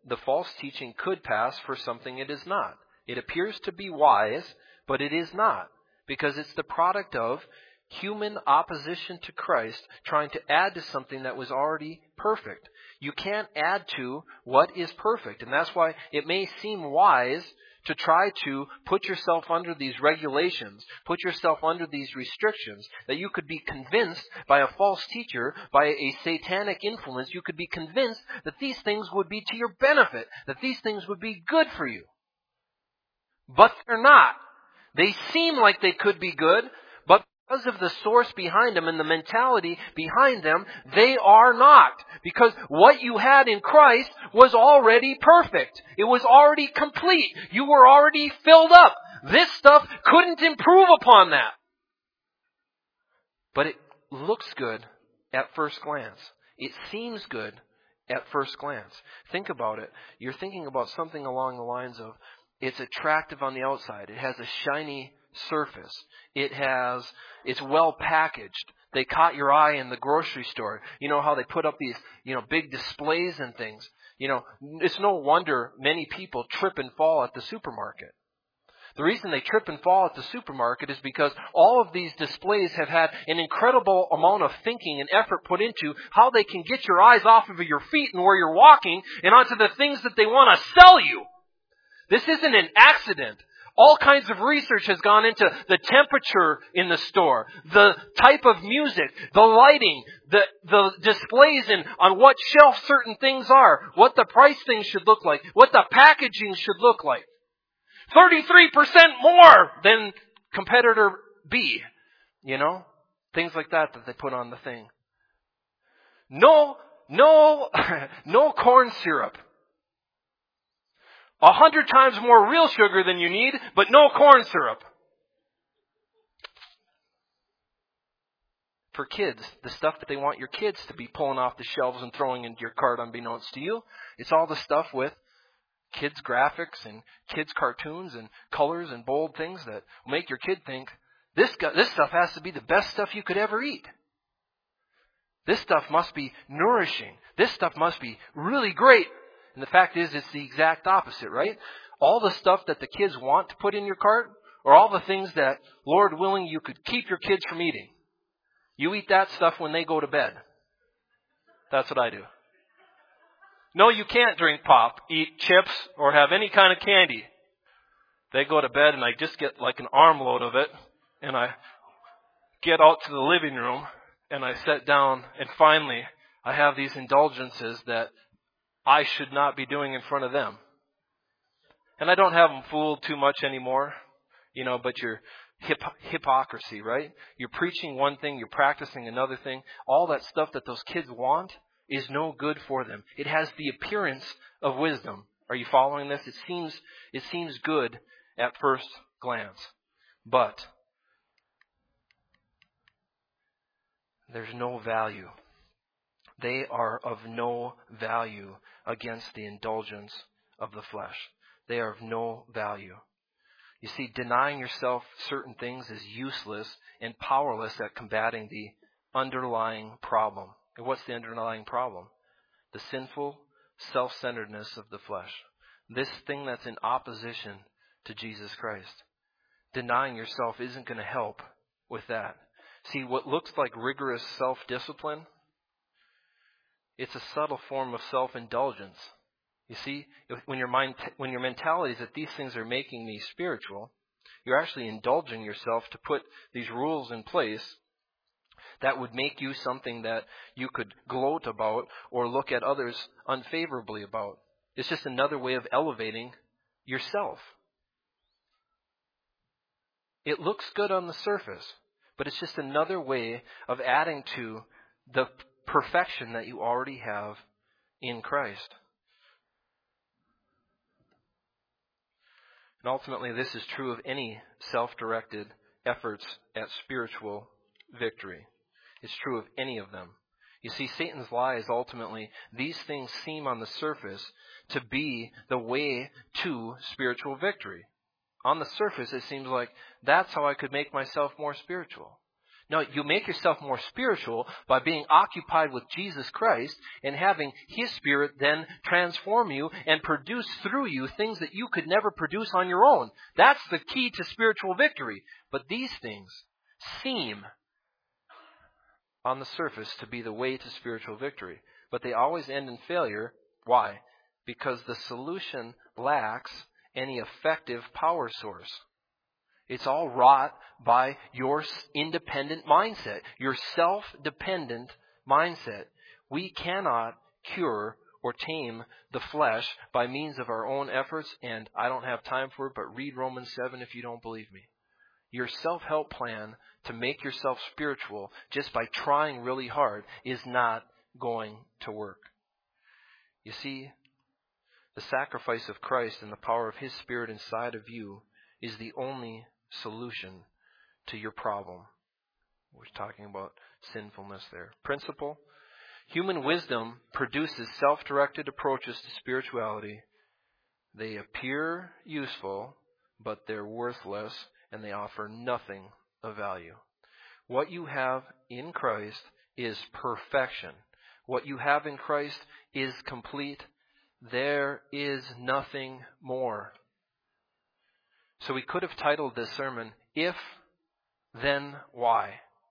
the false teaching could pass for something it is not. It appears to be wise, but it is not, because it's the product of human opposition to Christ trying to add to something that was already perfect. You can't add to what is perfect, and that's why it may seem wise to try to put yourself under these regulations, put yourself under these restrictions, that you could be convinced by a false teacher, by a satanic influence, you could be convinced that these things would be to your benefit, that these things would be good for you. But they're not. They seem like they could be good, but because of the source behind them and the mentality behind them, they are not. Because what you had in Christ was already perfect. It was already complete. You were already filled up. This stuff couldn't improve upon that. But it looks good at first glance. It seems good at first glance. Think about it. You're thinking about something along the lines of, it's attractive on the outside. It has a shiny surface. It has, it's well packaged. They caught your eye in the grocery store. You know how they put up these, you know, big displays and things. You know, it's no wonder many people trip and fall at the supermarket. The reason they trip and fall at the supermarket is because all of these displays have had an incredible amount of thinking and effort put into how they can get your eyes off of your feet and where you're walking and onto the things that they want to sell you. This isn't an accident. All kinds of research has gone into the temperature in the store, the type of music, the lighting, the, the displays in, on what shelf certain things are, what the price things should look like, what the packaging should look like. thirty-three percent more than competitor B, you know? Things like that that they put on the thing. No, no, no corn syrup. A hundred times more real sugar than you need, but no corn syrup. For kids, the stuff that they want your kids to be pulling off the shelves and throwing into your cart unbeknownst to you, it's all the stuff with kids' graphics and kids' cartoons and colors and bold things that make your kid think, this, this stuff has to be the best stuff you could ever eat. This stuff must be nourishing. This stuff must be really great. And the fact is, it's the exact opposite, right? All the stuff that the kids want to put in your cart are all the things that, Lord willing, you could keep your kids from eating. You eat that stuff when they go to bed. That's what I do. No, you can't drink pop, eat chips, or have any kind of candy. They go to bed and I just get like an armload of it, and I get out to the living room, and I sit down, and finally I have these indulgences that I should not be doing in front of them. And I don't have them fooled too much anymore, you know, but you're hip, hypocrisy, right? You're preaching one thing, you're practicing another thing. All that stuff that those kids want is no good for them. It has the appearance of wisdom. Are you following this? It seems, it seems good at first glance, but there's no value. They are of no value against the indulgence of the flesh. They are of no value. You see, denying yourself certain things is useless and powerless at combating the underlying problem. And what's the underlying problem? The sinful self-centeredness of the flesh. This thing that's in opposition to Jesus Christ. Denying yourself isn't going to help with that. See, what looks like rigorous self-discipline, it's a subtle form of self-indulgence. You see, if, when your mind, when your mentality is that these things are making me spiritual, you're actually indulging yourself to put these rules in place that would make you something that you could gloat about or look at others unfavorably about. It's just another way of elevating yourself. It looks good on the surface, but it's just another way of adding to the perfection that you already have in Christ. And ultimately, this is true of any self-directed efforts at spiritual victory. It's true of any of them. You see, Satan's lie is ultimately, these things seem on the surface to be the way to spiritual victory. On the surface, it seems like that's how I could make myself more spiritual. No, you make yourself more spiritual by being occupied with Jesus Christ and having His Spirit then transform you and produce through you things that you could never produce on your own. That's the key to spiritual victory. But these things seem on the surface to be the way to spiritual victory. But they always end in failure. Why? Because the solution lacks any effective power source. It's all wrought by your independent mindset, your self-dependent mindset. We cannot cure or tame the flesh by means of our own efforts, and I don't have time for it, but read Romans seven if you don't believe me. Your self-help plan to make yourself spiritual just by trying really hard is not going to work. You see, the sacrifice of Christ and the power of His Spirit inside of you is the only solution to your problem. We're talking about sinfulness there. Principle: human wisdom produces self-directed approaches to spirituality. They appear useful, but they're worthless, and they offer nothing of value. What you have in Christ is perfection. What you have in Christ is complete. There is nothing more. So we could have titled this sermon, If, Then Why?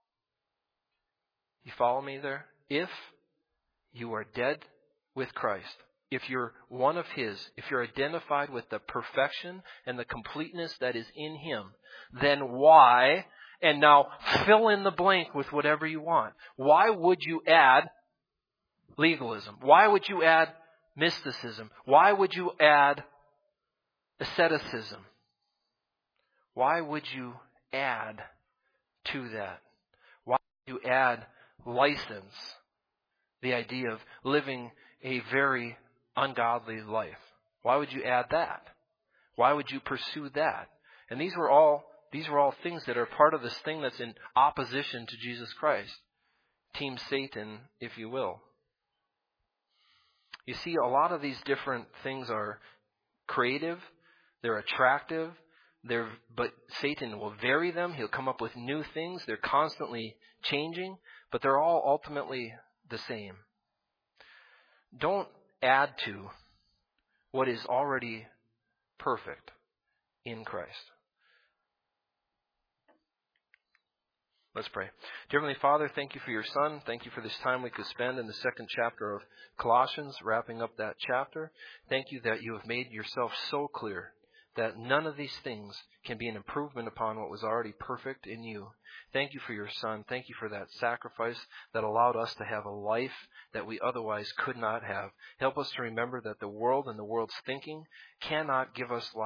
You follow me there? If you are dead with Christ, if you're one of His, if you're identified with the perfection and the completeness that is in Him, then why? And now fill in the blank with whatever you want. Why would you add legalism? Why would you add mysticism? Why would you add asceticism? Why would you add to that? Why would you add license? The idea of living a very ungodly life. Why would you add that? Why would you pursue that? And these were all these were all things that are part of this thing that's in opposition to Jesus Christ. Team Satan, if you will. You see, a lot of these different things are creative, they're attractive, They're, but Satan will vary them. He'll come up with new things. They're constantly changing, but they're all ultimately the same. Don't add to what is already perfect in Christ. Let's pray. Dear Heavenly Father, thank you for your Son. Thank you for this time we could spend in the second chapter of Colossians, wrapping up that chapter. Thank you that you have made yourself so clear that none of these things can be an improvement upon what was already perfect in you. Thank you for your Son. Thank you for that sacrifice that allowed us to have a life that we otherwise could not have. Help us to remember that the world and the world's thinking cannot give us life.